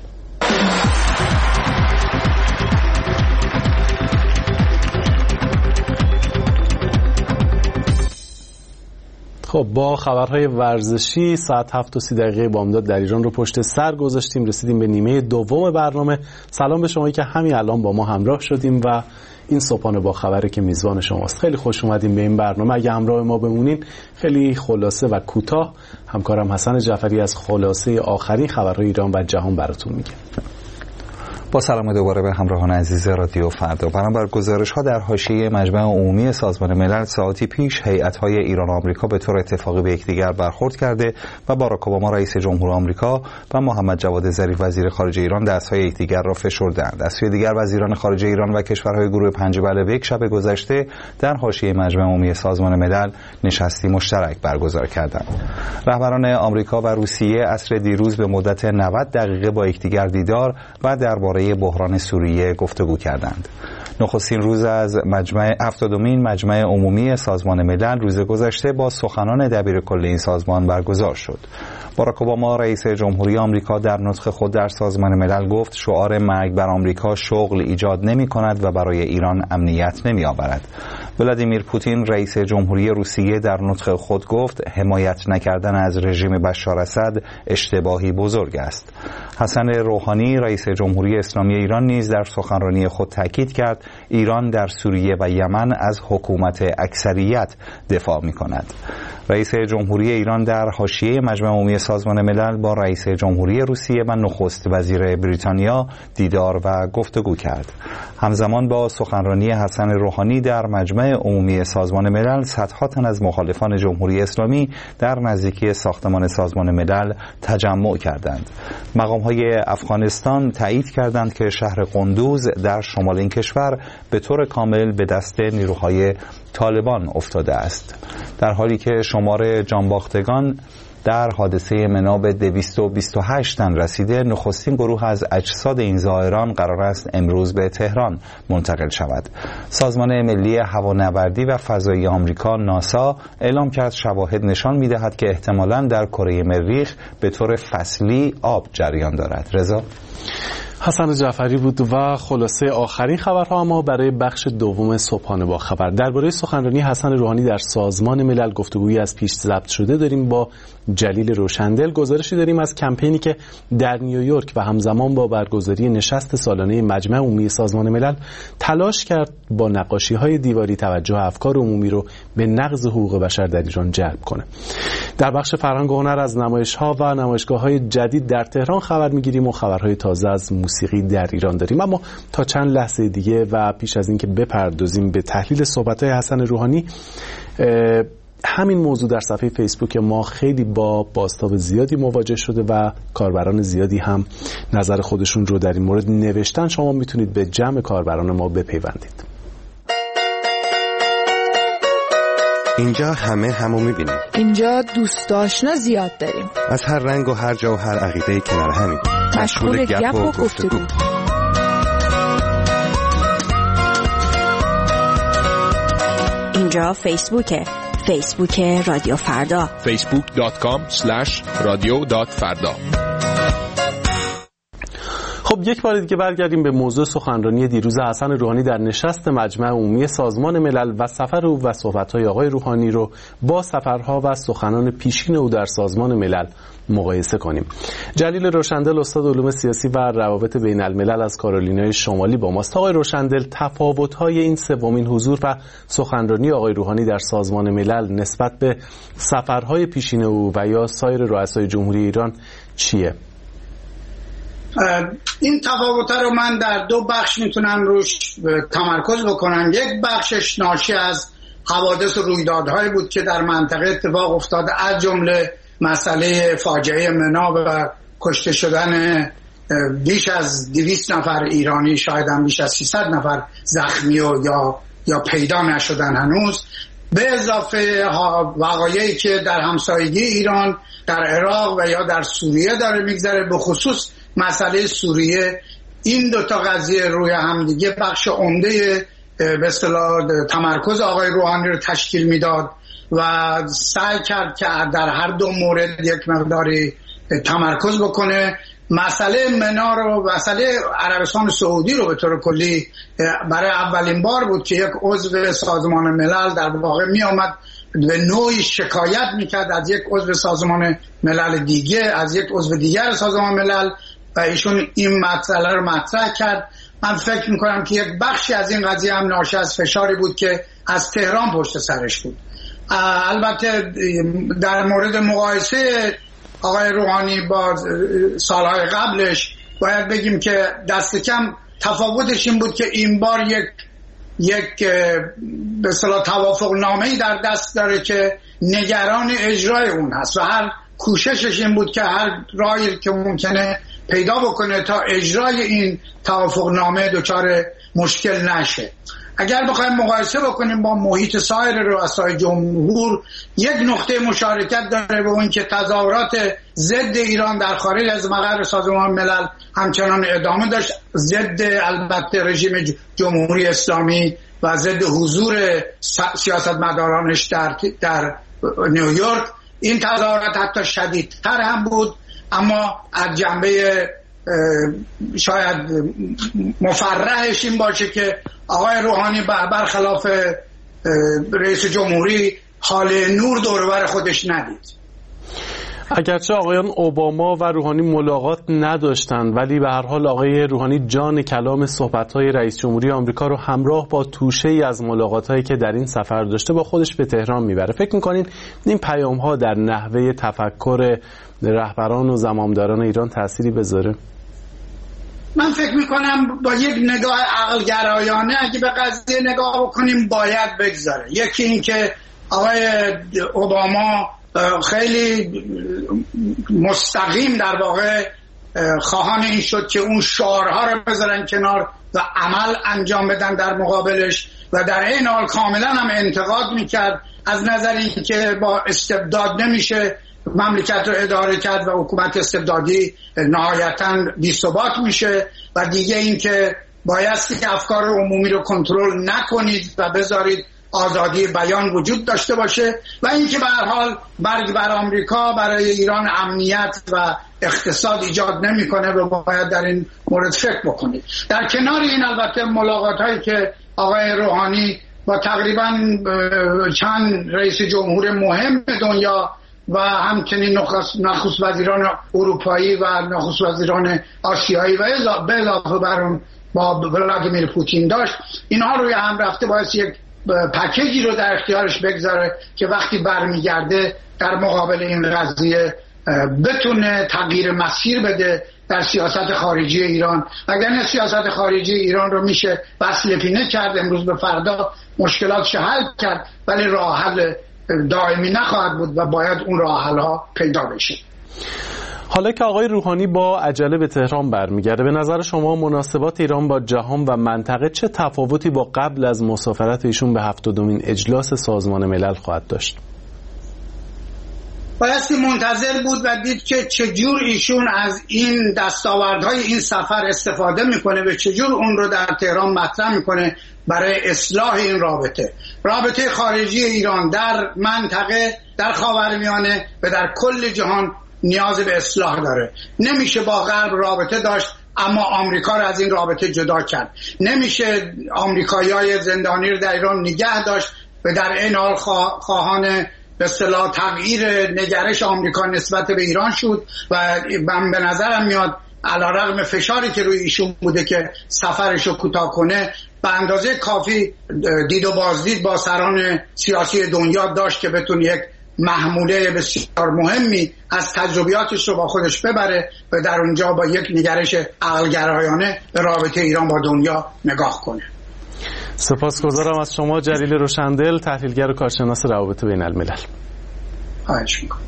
خب با خبرهای ورزشی ساعت هفت و سی دقیقه بامداد در ایران رو پشت سر گذاشتیم. رسیدیم به نیمه دوم برنامه. سلام به شمایی که همین الان با ما همراه شدیم و این صبحانه با خبره که میزبان شماست. خیلی خوش اومدیم به این برنامه. اگه همراه ما بمونین خیلی خلاصه و کوتاه همکارم حسن جعفری از خلاصه آخرین خبرهای ایران و جهان براتون میگه. با سلام دوباره به همراهان عزیز رادیو فردا. بنابر گزارش‌ها در حاشیه مجمع عمومی سازمان ملل ساعتی پیش هیئت‌های ایران و آمریکا به طور اتفاقی به یکدیگر برخورد کرده و باراک اوباما رئیس جمهور آمریکا و محمد جواد ظریف وزیر خارجه ایران دست‌های یکدیگر را فشردند. از سوی دیگر وزیران خارجه ایران و کشورهای گروه پنج به علاوه یک شب گذشته در حاشیه مجمع عمومی سازمان ملل نشستی مشترک برگزار کردند. رهبران آمریکا و روسیه عصر دیروز به مدت نود دقیقه با یکدیگر دیدار و درباره بحران سوریه گفتگو کردند. نخستین روز از مجمع هفتادمین مجمع عمومی سازمان ملل روز گذشته با سخنان دبیرکل این سازمان برگزار شد. باراک اوباما رئیس جمهوری آمریکا در نطق خود در سازمان ملل گفت شعار مرگ بر آمریکا شغل ایجاد نمی کند و برای ایران امنیت نمی آورد. ولادیمیر پوتین رئیس جمهوری روسیه در نطق خود گفت حمایت نکردن از رژیم بشار اسد اشتباهی بزرگ است. حسن روحانی رئیس جمهوری اسلامی ایران نیز در سخنرانی خود تاکید کرد ایران در سوریه و یمن از حکومت اکثریت دفاع می کند. رئیس جمهوری ایران در حاشیه مجمع عمومی سازمان ملل با رئیس جمهوری روسیه و نخست وزیر بریتانیا دیدار و گفتگو کرد. همزمان با سخنرانی حسن روحانی در مجمع مجمع عمومی سازمان ملل صدها تن از مخالفان جمهوری اسلامی در نزدیکی ساختمان سازمان ملل تجمع کردند. مقام‌های افغانستان تایید کردند که شهر قندوز در شمال این کشور به طور کامل به دست نیروهای طالبان افتاده است، در حالی که شمار جانباختگان در حادثه منا به دویست و بیست و هشت تن رسیده. نخستین گروه از اجساد این زائران قرار است امروز به تهران منتقل شود. سازمان ملی هوانوردی و فضایی آمریکا ناسا اعلام کرد شواهد نشان می‌دهد که احتمالاً در کره مریخ به طور فصلی آب جریان دارد. رضا حسن جعفری بود و خلاصه آخرین خبرها. اما برای بخش دوم صبحانه با خبر درباره سخنرانی حسن روحانی در سازمان ملل گفتگویی از پیش ضبط شده داریم با جلیل روشندل. گزارشی داریم از کمپینی که در نیویورک و همزمان با برگزاری نشست سالانه مجمع عمومی سازمان ملل تلاش کرد با نقاشی‌های دیواری توجه افکار عمومی رو به نقض حقوق بشر در ایران جلب کنه. در بخش فرهنگ و هنر از نمایش‌ها و نمایشگاه‌های جدید در تهران خبر می‌گیریم و خبرهای تازه از موسیقی در ایران داریم. اما تا چند لحظه دیگه و پیش از اینکه بپردازیم به تحلیل صحبت‌های حسن روحانی، همین موضوع در صفحه فیسبوک ما خیلی با بازتاب زیادی مواجه شده و کاربران زیادی هم نظر خودشون رو در این مورد نوشتن. شما میتونید به جمع کاربران ما بپیوندید. اینجا همه همو میبینیم. اینجا دوست آشنا زیاد داریم. از هر رنگ و هر جا و هر عقیده کنار همیم. مشغول گپ و گفتگو. اینجا فیسبوکه. فیسبوک رادیو فردا. فیسبوک دات کام اسلش رادیو دات فردا. خب یک بار دیگه برگردیم به موضوع سخنرانی دیروز حسن روحانی در نشست مجمع عمومی سازمان ملل و سفر او و صحبت‌های آقای روحانی رو با سفرها و سخنان پیشین او در سازمان ملل مقایسه کنیم. جلیل روشندل استاد علوم سیاسی و روابط بین الملل از کارولینای شمالی با ماست. آقای روشندل، تفاوت‌های این سومین حضور و سخنرانی آقای روحانی در سازمان ملل نسبت به سفرهای پیشین او و یا سایر رؤسای جمهوری ایران چیه؟ این تفاوت‌ها رو من در دو بخش میتونم روش تمرکز بکنم. یک بخشش ناشی از حوادث و رویدادهایی بود که در منطقه اتفاق افتاده، از جمله مسئله فاجعه منا و کشته شدن بیش از دویست نفر ایرانی، شاید هم بیش از سیصد نفر زخمی و یا یا پیدا نشدن هنوز، به اضافه وقایعی که در همسایگی ایران در عراق و یا در سوریه داره میگذره، به خصوص مسئله سوریه. این دوتا قضیه روی هم دیگه بخش عمده به اصطلاح تمرکز آقای روحانی رو تشکیل میداد و سعی کرد که در هر دو مورد یک مقداری تمرکز بکنه. مسئله منا رو، مسئله عربستان سعودی رو به طور کلی برای اولین بار بود که یک عضو سازمان ملل در واقع می آمد به نوعی شکایت میکرد از یک عضو سازمان ملل دیگه، از یک عضو دیگر سازمان ملل، و ایشون این مسئله رو مطرح کرد. من فکر میکنم که یک بخشی از این قضیه هم ناشی از فشاری بود که از تهران پشت سرش بود. البته در مورد مقایسه آقای روحانی با سالهای قبلش باید بگیم که دست کم تفاوتش این بود که این بار یک یک به اصطلاح توافق نامه‌ای در دست داره که نگران اجرای اون هست و هر کوششش این بود که هر راهی که ممکنه پیدا بکنه تا اجرای این توافق نامه دچار مشکل نشه. اگر بخوایم مقایسه بکنیم با محیط سایر رؤسای جمهور، یک نقطه مشارکت داره به اون که تظاهرات ضد ایران در خارج از مقر سازمان ملل همچنان ادامه داشت، ضد البته رژیم جمهوری اسلامی و ضد حضور سیاستمدارانش در در نیویورک. این تظاهرات حتی شدیدتر هم بود، اما از جنبه شاید مفرحش این باشه که آقای روحانی برخلاف رئیس جمهوری حال نور دور و بر خودش ندید. اگرچه آقایان اوباما و روحانی ملاقات نداشتند، ولی به هر حال آقای روحانی جان کلام صحبت‌های رئیس جمهوری آمریکا رو همراه با توشه‌ای از ملاقات‌هایی که در این سفر داشته با خودش به تهران میبره. فکر می‌کنین این پیام‌ها در نحوه تفکر رهبران و زمامداران ایران تأثیری بذاره؟ من فکر میکنم با یک نگاه عقلگرایانه اگه به قضیه نگاه بکنیم باید بگذاره. یکی این که آقای اوباما خیلی مستقیم در واقع خواهان این شد که اون شعارها رو بذارن کنار و عمل انجام بدن در مقابلش و در این حال کاملا هم انتقاد میکرد از نظری که با استبداد نمیشه مملکت رو اداره کرد و حکومت استبدادی نهایتاً بی‌ثبات میشه و دیگه این که بایستی که افکار عمومی رو کنترل نکنید و بذارید آزادی بیان وجود داشته باشه و اینکه به هر حال برگ بر آمریکا برای ایران امنیت و اقتصاد ایجاد نمیکنه و باید در این مورد فکر بکنید. در کنار این البته ملاقات هایی که آقای روحانی با تقریبا چند رئیس جمهور مهم دنیا و همچنین نخست وزیران اروپایی و نخست وزیران آسیایی و به اضافه بر اون با ولادیمیر پوتین داشت، اینها روی هم رفته باعث یک پکیجی رو در اختیارش بگذاره که وقتی برمیگرده در مقابل این قضیه بتونه تغییر مسیر بده در سیاست خارجی ایران. وگرنه سیاست خارجی ایران رو میشه وصل پینه کرد، امروز به فردا مشکلاتش حل کرد، ولی راه حل دائمی نخواهد بود و باید اون راه حل ها پیدا بشه. حالا که آقای روحانی با عجله به تهران برمیگرده، به نظر شما مناسبات ایران با جهان و منطقه چه تفاوتی با قبل از مسافرت ایشون به هفتادمین اجلاس سازمان ملل خواهد داشت؟ بایستی منتظر بود و دید که چجور ایشون از این دستاوردهای این سفر استفاده میکنه و چجور اون رو در تهران مطرح میکنه برای اصلاح این رابطه. رابطه خارجی ایران در منطقه، در خاورمیانه و در کل جهان نیاز به اصلاح داره. نمیشه با غرب رابطه داشت اما آمریکا رو از این رابطه جدا کرد. نمیشه آمریکایی‌های زندانی رو در ایران نگه داشت و در این حال خواهان به اصطلاح تغییر نگرش آمریکا نسبت به ایران شد و من به نظرم میاد علیرغم فشاری که روی ایشون بوده که سفرش رو کوتاه کنه، به اندازه کافی دید و بازدید با سران سیاسی دنیا داشت که بتونه یک محموله بسیار مهمی از تجربیاتش رو با خودش ببره و در اونجا با یک نگرش عقلگرایانه به رابطه ایران با دنیا نگاه کنه. سپاسگزارم از شما جلیل روشندل، تحلیلگر و کارشناس روابط بین الملل. خواهش میکنم.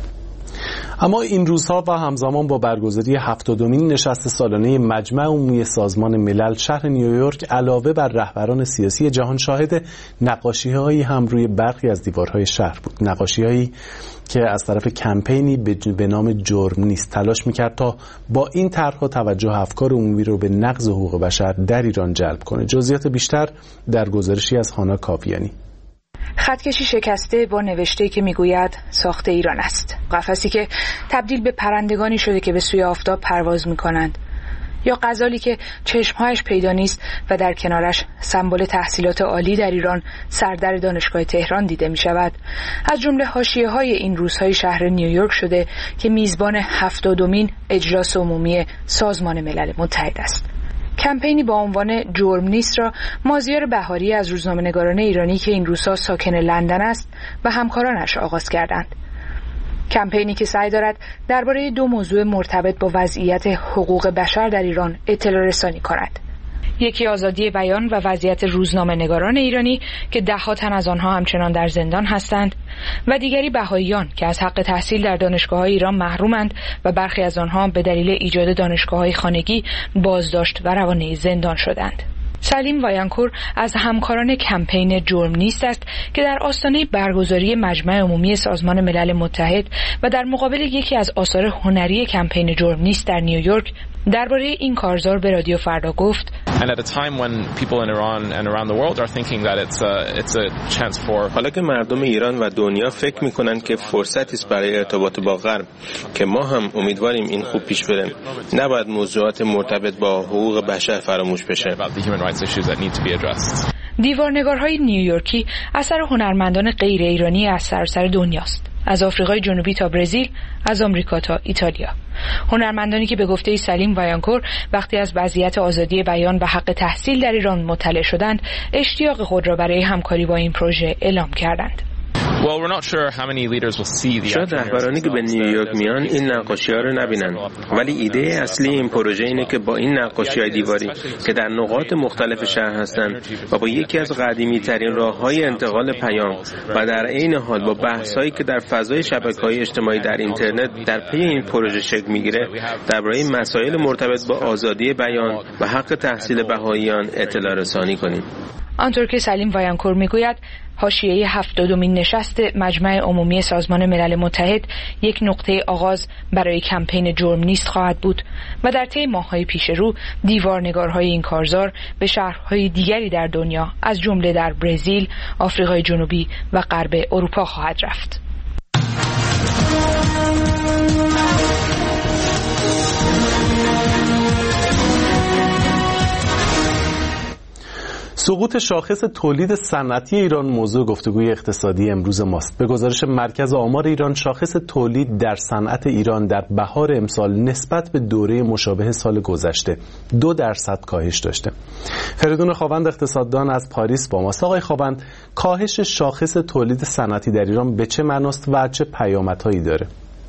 اما این روزها و همزمان با برگزاری هفتادمین نشست سالانه مجمع عمومی سازمان ملل، شهر نیویورک علاوه بر رهبران سیاسی جهان شاهد نقاشی‌هایی هم روی برخی از دیوارهای شهر بود. نقاشی‌هایی که از طرف کمپینی به نام جرم نیست تلاش می‌کرد تا با این طرح‌ها توجه افکار عمومی رو به نقض حقوق بشر در ایران جلب کنه. جزئیات بیشتر در گزارشی از هانا کاویانی. خطکشی شکسته با نوشته که میگوید ساخت ایران است. قفسی که تبدیل به پرندگانی شده که به سوی آفتاب پرواز میکنند، یا غزالی که چشمهایش پیدا نیست و در کنارش سمبل تحصیلات عالی در ایران سردر دانشگاه تهران دیده می شود. از جمله حاشیه‌های این روزهای شهر نیویورک شده که میزبان هفتادمین اجلاس عمومی سازمان ملل متحد است. کمپینی با عنوان جرم نیست را مازیار بهاری از روزنامه‌نگاران ایرانی که این روزها ساکن لندن است و همکارانش آغاز کردند. کمپینی که سعی دارد درباره دو موضوع مرتبط با وضعیت حقوق بشر در ایران اطلاع رسانی کند. یکی آزادی بیان و وضعیت روزنامه‌نگاران ایرانی که ده‌ها تن از آنها همچنان در زندان هستند و دیگری بهائیان که از حق تحصیل در دانشگاه‌های ایران محرومند و برخی از آنها به دلیل ایجاد دانشگاه‌های خانگی بازداشت و روانه زندان شدند. سلیم وایانکور از همکاران کمپین جرم نیست است که در آستانه برگزاری مجمع عمومی سازمان ملل متحد و در مقابل یکی از آثار هنری کمپین جرم نیست در نیویورک درباره این کارزار به رادیو فردا گفت: حالا که مردم ایران و دنیا فکر میکنن که فرصتی است برای ارتباط با غرب که ما هم امیدواریم این خوب پیش بره، نباید موضوعات مرتبط با حقوق بشر فراموش بشه. دیوارنگارهای نیویورکی اثر هنرمندان غیر ایرانی از سراسر دنیاست، از آفریقای جنوبی تا برزیل، از آمریکا تا ایتالیا. هنرمندانی که به گفته سلیم وایانکور وقتی از وضعیت آزادی بیان و حق تحصیل در ایران مطلع شدند، اشتیاق خود را برای همکاری با این پروژه اعلام کردند. شاید رهبرانی که به نیویورک میان این نقاشی‌ها رو نبینن، ولی ایده اصلی این پروژه اینه که با این نقاشی‌های دیواری که در نقاط مختلف شهر هستن و با یکی از قدیمی‌ترین راه‌های انتقال پیام و در عین حال با بحث‌هایی که در فضای شبکه‌های اجتماعی در اینترنت در پی این پروژه شکل می‌گیره درباره مسائل مرتبط با آزادی بیان و حق تحصیل بهائیان اطلاع رسانی کنیم. آنطور که سلیم وایانکور میگوید، حاشیه هفتادمین نشست مجمع عمومی سازمان ملل متحد یک نقطه آغاز برای کمپین جرم نیست خواهد بود و در طی ماه‌های پیش رو دیوارنگارهای این کارزار به شهرهای دیگری در دنیا از جمله در برزیل، آفریقای جنوبی و غرب اروپا خواهد رفت. سقوط شاخص تولید صنعتی ایران موضوع گفتگوی اقتصادی امروز ماست. به گزارش مرکز آمار ایران، شاخص تولید در صنعت ایران در بهار امسال نسبت به دوره مشابه سال گذشته دو درصد کاهش داشته. فریدون خاوند اقتصاددان از پاریس با ماست. آقای خاوند، کاهش شاخص تولید صنعتی در ایران به چه معناست و چه پیامدهایی داره؟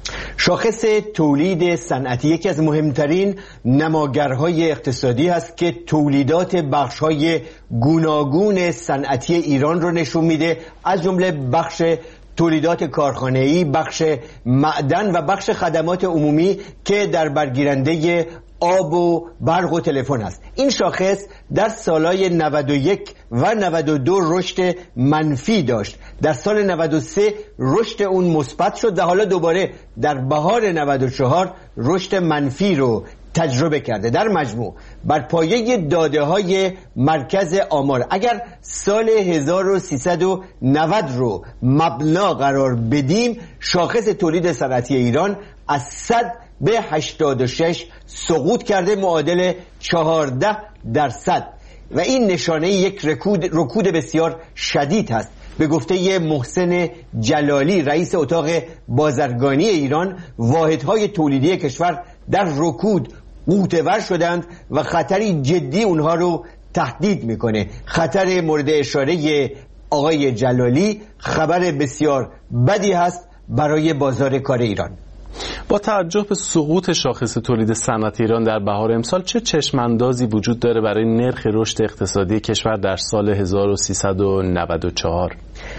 شاخص تولید صنعتی یکی از مهمترین نماگرهای اقتصادی است که تولیدات بخش‌های گوناگون صنعتی ایران رو نشون میده، از جمله بخش تولیدات کارخانه‌ای، بخش معدن و بخش خدمات عمومی که در برگیرنده آب و برق و تلفن است. این شاخص در سالهای نود و یک و نود و دو رشد منفی داشت. در سال نود و سه رشد اون مثبت شد و حالا دوباره در بهار نود و چهار رشد منفی رو تجربه کرده. در مجموع بر پایه داده های مرکز آمار اگر سال هزار و سیصد و نود رو مبنا قرار بدیم، شاخص تولید صنعتی ایران از صد به هشتاد و شش سقوط کرده، معادل چهارده درصد و این نشانه یک رکود رکود بسیار شدید هست. به گفته محسن جلالی رئیس اتاق بازرگانی ایران، واحدهای تولیدی کشور در رکود غوطه‌ور شدند و خطری جدی اونها رو تهدید میکنه. خطر مورد اشاره آقای جلالی خبر بسیار بدی هست برای بازار کار ایران. با توجه به سقوط شاخص تولید صنعتی ایران در بهار امسال، چه چشماندازی وجود داره برای نرخ رشد اقتصادی کشور در سال هزار و سیصد و نود و چهار؟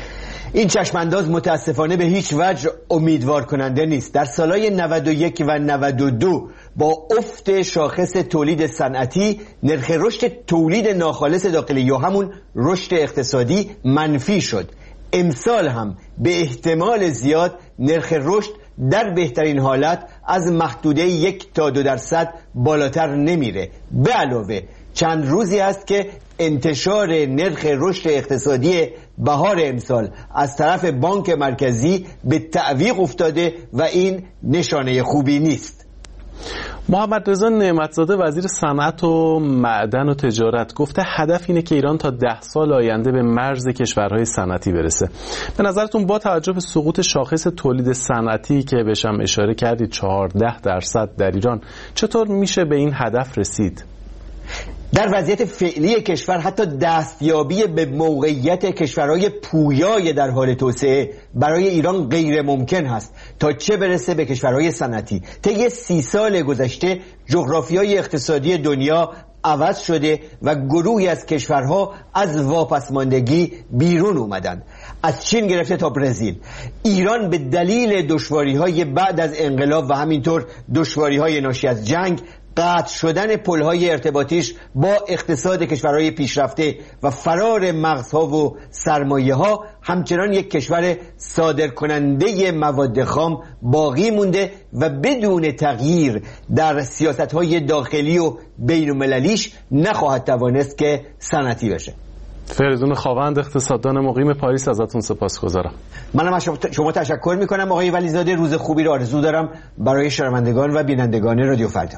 این چشمانداز متاسفانه به هیچ وجه امیدوار کننده نیست. در سالهای نود و یک و نود و دو با افت شاخص تولید صنعتی، نرخ رشد تولید ناخالص داخلی یا همون رشد اقتصادی منفی شد. امسال هم به احتمال زیاد نرخ رشد در بهترین حالت از محدوده یک تا دو درصد بالاتر نمیره. به علاوه چند روزی است که انتشار نرخ رشد اقتصادی بهار امسال از طرف بانک مرکزی به تعویق افتاده و این نشانه خوبی نیست. محمد رضا نعمتزاده وزیر صنعت و معدن و تجارت گفته هدف اینه که ایران تا ده سال آینده به مرز کشورهای صنعتی برسه. به نظرتون با توجه به سقوط شاخص تولید صنعتی که بهش هم اشاره کردید چهارده درصد در ایران، چطور میشه به این هدف رسید؟ در وضعیت فعلی کشور حتی دستیابی به موقعیت کشورهای پویای در حال توسعه برای ایران غیر ممکن هست، تا چه برسه به کشورهای صنعتی. طی سی سال گذشته جغرافیای اقتصادی دنیا عوض شده و گروهی از کشورها از واپسماندگی بیرون اومدن، از چین گرفته تا برزیل. ایران به دلیل دشواری‌های بعد از انقلاب و همینطور دشواری‌های ناشی از جنگ، قطع شدن پل‌های ارتباطیش با اقتصاد کشورهای پیشرفته و فرار مغزها و سرمایه‌ها، همچنان یک کشور صادرکننده مواد خام باقی مونده و بدون تغییر در سیاست‌های داخلی و بین‌المللیش نخواهد توانست که صنعتی بشه. فریدون خاوند اقتصاددان مقیم پاریس، ازتون سپاسگزارم. منم از شما تشکر می‌کنم آقای ولیزاده. روز خوبی رو آرزو دارم برای شنوندگان و بینندگان رادیو فردا.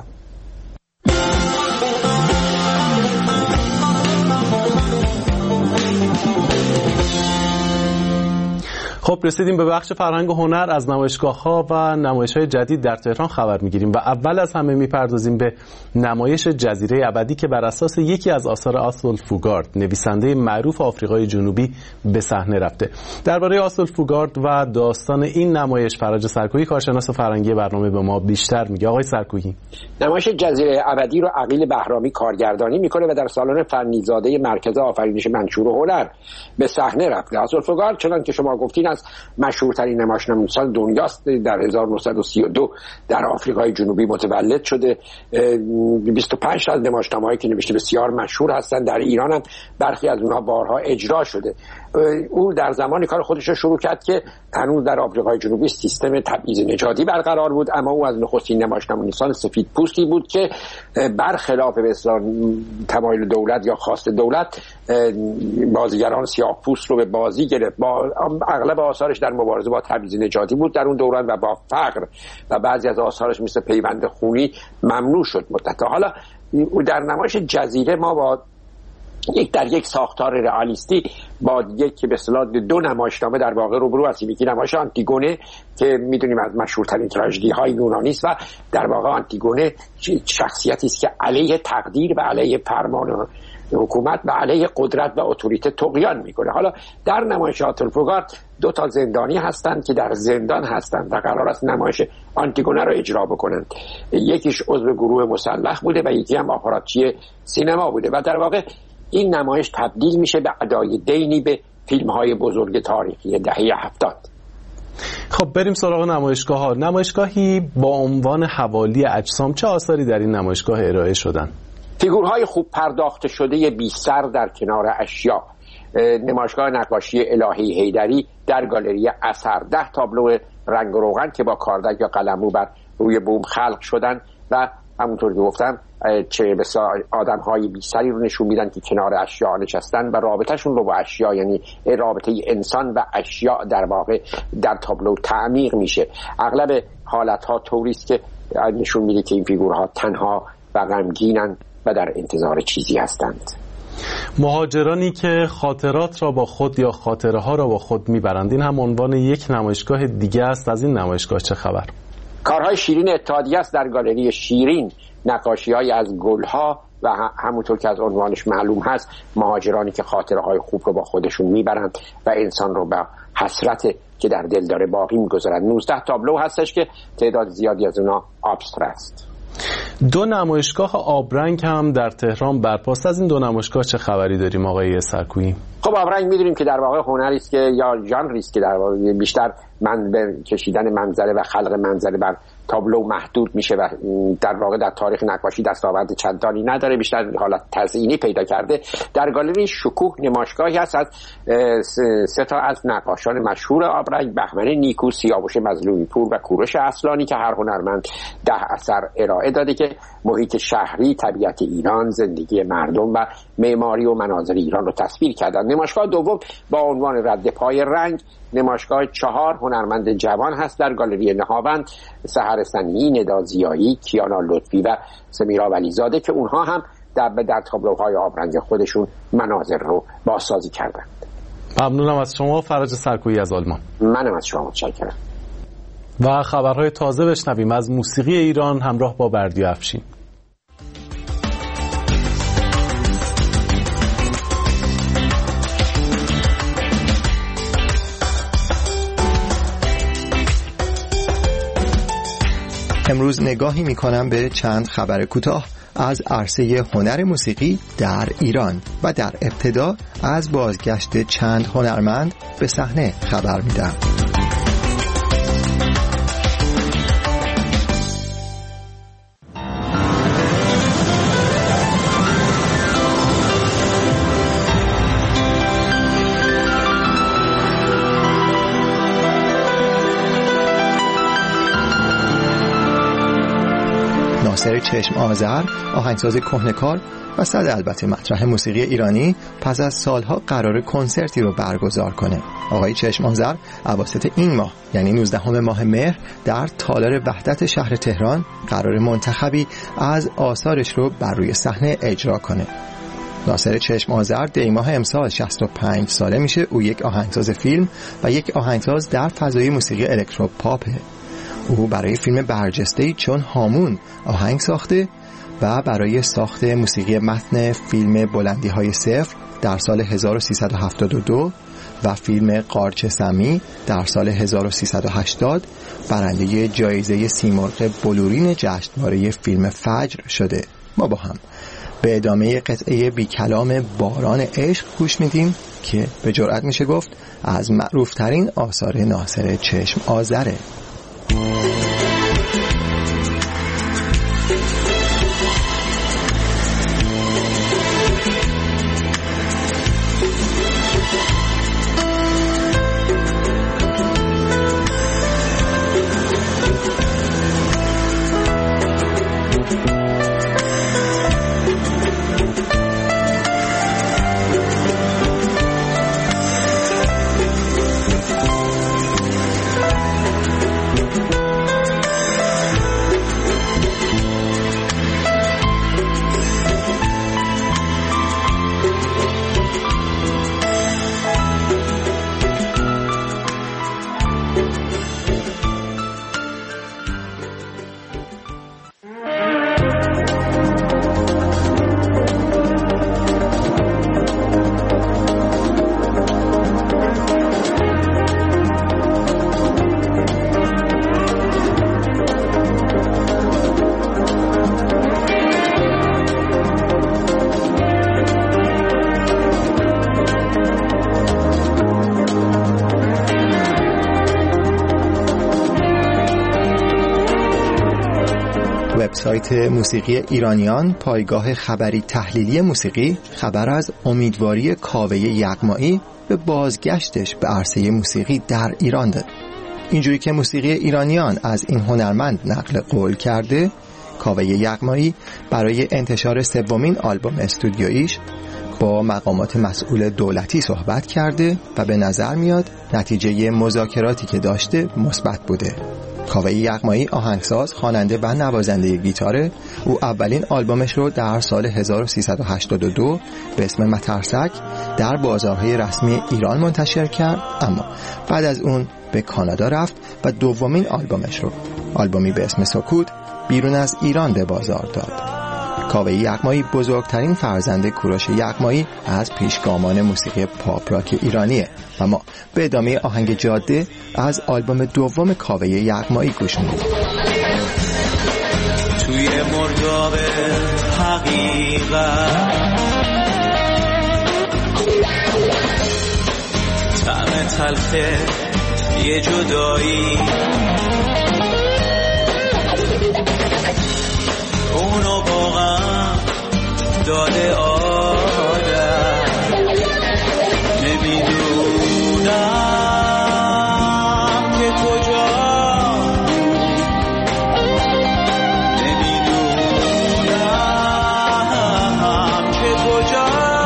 خب رسیدیم به بخش فرهنگ و هنر. از نمایشگاه‌ها و نمایش‌های جدید در تهران خبر می‌گیریم و اول از همه می‌پردازیم به نمایش جزیره ابدی که بر اساس یکی از آثار آسولف فوگارد، نویسنده معروف آفریقای جنوبی، به صحنه رفته. درباره آسولف فوگارد و داستان این نمایش فرج سرکویی، کارشناس فرهنگی برنامه، به ما بیشتر میگه. آقای سرکویی، نمایش جزیره ابدی رو عقیل بهرامی کارگردانی میکنه و در سالن فنیزاده مرکز آفرینش منشور و هنر به صحنه رفته. آسولف فوگارد چنان که شما گفتین از مشهورترین نمایشنامه‌نویسان دنیاست. در هزار و نهصد و سی و دو در آفریقای جنوبی متولد شده. بیست و پنج از نمایشنامه‌هایی که نوشته بسیار مشهور هستند. در ایران هم برخی از اونها بارها اجرا شده. او در زمانی کار خودش رو شروع کرد که هنوز در آفریقای جنوبی سیستم تبعیض نژادی برقرار بود، اما او از نخستین نمایشنامه‌نویسان سفید پوستی بود که برخلاف به اصطلاح تمایل دولت یا خواست دولت بازیگران سیاه پوست رو به بازی گرفت. با اغلب آثارش در مبارزه با تبعیض نژادی بود در اون دوران و با فقر، و بعضی از آثارش مثل پیوند خونی ممنوع شد مدت‌ها. حالا در نمایش جزیره ما با یک در یک ساختار رئالیستی با یک که به اصطلاح دو نمایشنامه در واقع روبرو هستیم. یکی نمایش آنتیگونه که میدونیم از مشهورترین تراژدی های یونانی است و در واقع آنتیگونه شخصیتی است که علیه تقدیر و علیه فرمان حکومت و علیه قدرت و اتوریته طغیان میکنه. حالا در نمایش آسولف فوگارد دو تا زندانی هستند که در زندان هستند و قرار است نمایش آنتیگونه رو اجرا بکنند. یکیش عضو گروه مسلح بوده و یکی هم آپاراتچی سینما بوده و در واقع این نمایش تبدیل میشه به ادای دینی به فیلم های بزرگ تاریخی دهه هفتاد. خب بریم سراغ نمایشگاه ها. نمایشگاهی با عنوان حوالی اجسام، چه آثاری در این نمایشگاه ارائه شدن؟ فیگورهای خوب پرداخته شده بی سر در کنار اشیا. نمایشگاه نقاشی الهی حیدری در گالری اثر. ده تابلو رنگ و روغن که با کاردک یا قلمو بر روی بوم خلق شدن و همونطور که گفتم چه بسیار آدم‌های بی‌سری رو نشون میدن که کنار اشیاء نشستن و رابطهشون رو با اشیاء، یعنی رابطه انسان و اشیاء در واقع در تابلو تعمیق میشه. اغلب حالت‌ها طوریست که نشون میده که این فیگورها تنها و غمگینن و در انتظار چیزی هستند. مهاجرانی که خاطرات را با خود یا خاطره ها را با خود میبرند، این هم عنوان یک نمایشگاه دیگه است. از این نمایشگاه چه خبر؟ کارهای شیرین اتحادیه است در گالری شیرین. نقاشی‌های از گلها و همونطور که از عنوانش معلوم هست مهاجرانی که خاطره های خوب رو با خودشون میبرند و انسان رو به حسرت که در دل داره باقی میگذارند. نوزده تابلو هستش که تعداد زیادی از اونها ابسترکت است. دو نمایشگاه آبرنگ هم در تهران برپاست. از این دو نمایشگاه چه خبری داریم آقای سرکویی؟ خب آبرنگ میدونیم که در واقع هنری است که یا ژانری است که در واقع بیشتر من به کشیدن منظره و خلق منظره بر تابلو محدود میشه و در واقع در تاریخ نقاشی دستاورد چندانی نداره، بیشتر حالت تزئینی پیدا کرده. در گالری شکوه نمایشگاهی هست از سه تا از نقاشان مشهور آبرنگ، بهمن نیکو، سیاوش مظلومی پور و کوروش اصلانی که هر هنرمند ده اثر ارائه داده که محیط شهری، طبیعت ایران، زندگی مردم و معماری و مناظر ایران رو تصویر کردن. نمایشگاه دوم با عنوان رد پای رنگ، نمایشگاه چهار هنرمند جوان هست در گالری نهاوند، سحر سنیعی، ندا ضیایی، کیانا لطفی و سمیرا ولیزاده که اونها هم در در تابلوهای آبرنگ خودشون مناظر رو بازسازی کردند. ممنونم از شما فرج سرکویی از آلمان. منم از شما متشکرم. و خبرهای تازه بشنویم از موسیقی ایران همراه با بردیا افشین. امروز نگاهی میکنم به چند خبر کوتاه از عرصه هنر موسیقی در ایران و در ابتدا از بازگشت چند هنرمند به صحنه خبر میدم. ناصر چشم آذر، آهنگساز کهنه‌کار و صد البته مطرح موسیقی ایرانی، پس از سالها قرار کنسرتی رو برگزار کنه. آقای چشم آذر اواسط این ماه یعنی نوزدهم ماه مهر در تالار وحدت شهر تهران قرار منتخبی از آثارش رو بر روی صحنه اجرا کنه. ناصر چشم آذر دی ماه امسال شصت و پنج ساله میشه. او یک آهنگساز فیلم و یک آهنگساز در فضای موسیقی الکترو پاپه. او برای فیلم برجسته‌ای چون هامون آهنگ ساخته و برای ساخت موسیقی متن فیلم بلندی‌های صفر در سال هزار و سیصد و هفتاد و دو و فیلم قارچ سمی در سال هزار و سیصد و هشتاد برنده جایزه سیمرغ بلورین جشنواره فیلم فجر شده. ما با هم به ادامه قطعه بی کلام باران عشق گوش میدیم که به جرئت میشه گفت از معروفترین آثار ناصر چشم آذره. وبسایت موسیقی ایرانیان، پایگاه خبری تحلیلی موسیقی، خبر از امیدواری کاوه یغمایی به بازگشتش به عرصه موسیقی در ایران داد. اینجوری که موسیقی ایرانیان از این هنرمند نقل قول کرده، کاوه یغمایی برای انتشار سومین آلبوم استودیویش با مقامات مسئول دولتی صحبت کرده و به نظر میاد نتیجه مذاکراتی که داشته مثبت بوده. کاوه یغمایی آهنگساز، خواننده و نوازنده گیتاره. او اولین آلبومش رو در سال هزار و سیصد و هشتاد و دو به اسم مترسک در بازارهای رسمی ایران منتشر کرد، اما بعد از اون به کانادا رفت و دومین آلبومش رو، آلبومی به اسم سکوت، بیرون از ایران به بازار داد. کاوه یغمایی بزرگترین فرزند کوروش یغمایی از پیشگامان موسیقی پاپ راک ایرانیه و ما به ادامه آهنگ جاده از آلبوم دوم کاوه یغمایی گوش میدیم. توی مرداب حقیقت طعم تلخ یه جدایی، اونو واقعا داده آدم، نمیدونم که کجا، نمیدونم که کجا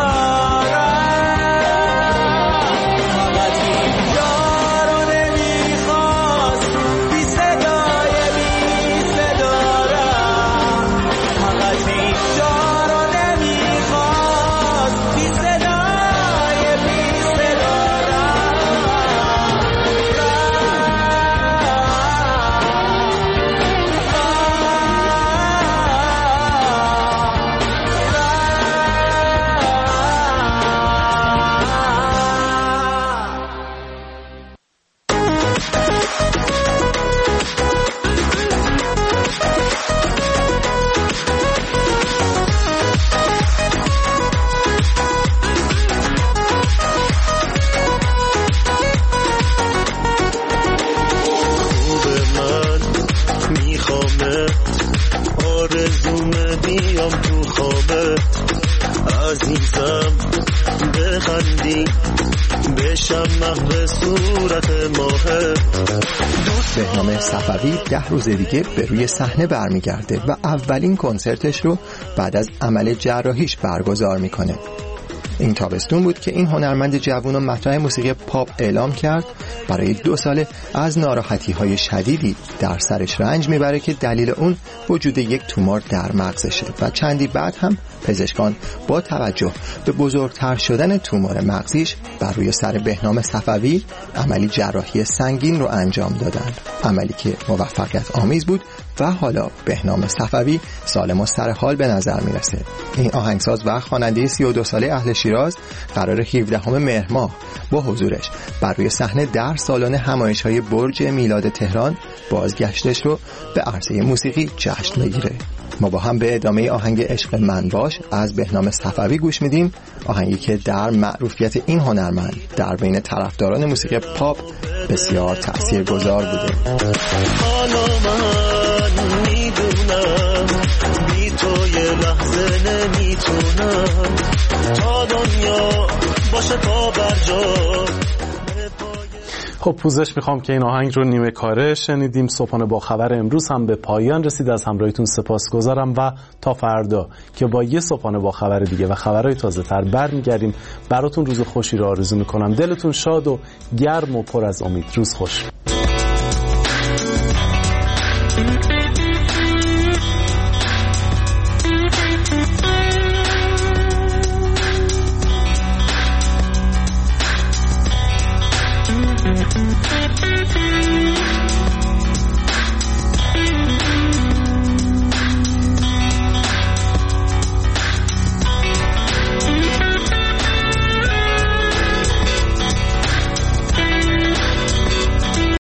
بهنام صفوی ده روز دیگه به روی صحنه برمیگرده و اولین کنسرتش رو بعد از عمل جراحیش برگزار میکنه. این تابستون بود که این هنرمند جوان و مطرح موسیقی پاپ اعلام کرد برای دو ساله از ناراحتی‌های شدیدی در سرش رنج میبره که دلیل اون وجود یک تومور در مغزشه و چندی بعد هم پزشکان با توجه به بزرگتر شدن تومور مغزیش بر روی سر بهنام صفوی عملی جراحی سنگین رو انجام دادند، عملی که موفقیت آمیز بود و حالا بهنام صفوی سالم و سر حال به نظر میرسه. این آهنگساز و خواننده سی و دو ساله اهل شیراز قرار هفدهم مهر ماه با حضورش بر روی صحنه در سالن همایش‌های برج میلاد تهران بازگشتش رو به عرصه موسیقی جشن بگیره. ما با هم به ادامه آهنگ عشق من باش از بهنام صفوی گوش میدیم، آهنگی که در معروفیت این هنرمند در بین طرفداران موسیقی پاپ بسیار تاثیرگذار بوده. حالا من میدونم بی تو یه لحظه نمیتونم، تا دنیا باشه پا بر جا. خب پوزش میخوام که این آهنگ رو نیمه کاره شنیدیم. صبحانه با خبر امروز هم به پایان رسید. از همراهیتون سپاسگزارم و تا فردا که با یه صبحانه با خبر دیگه و خبرهای تازه تر برمیگردیم. براتون روز خوشی رو آرزو میکنم. دلتون شاد و گرم و پر از امید. روز خوش.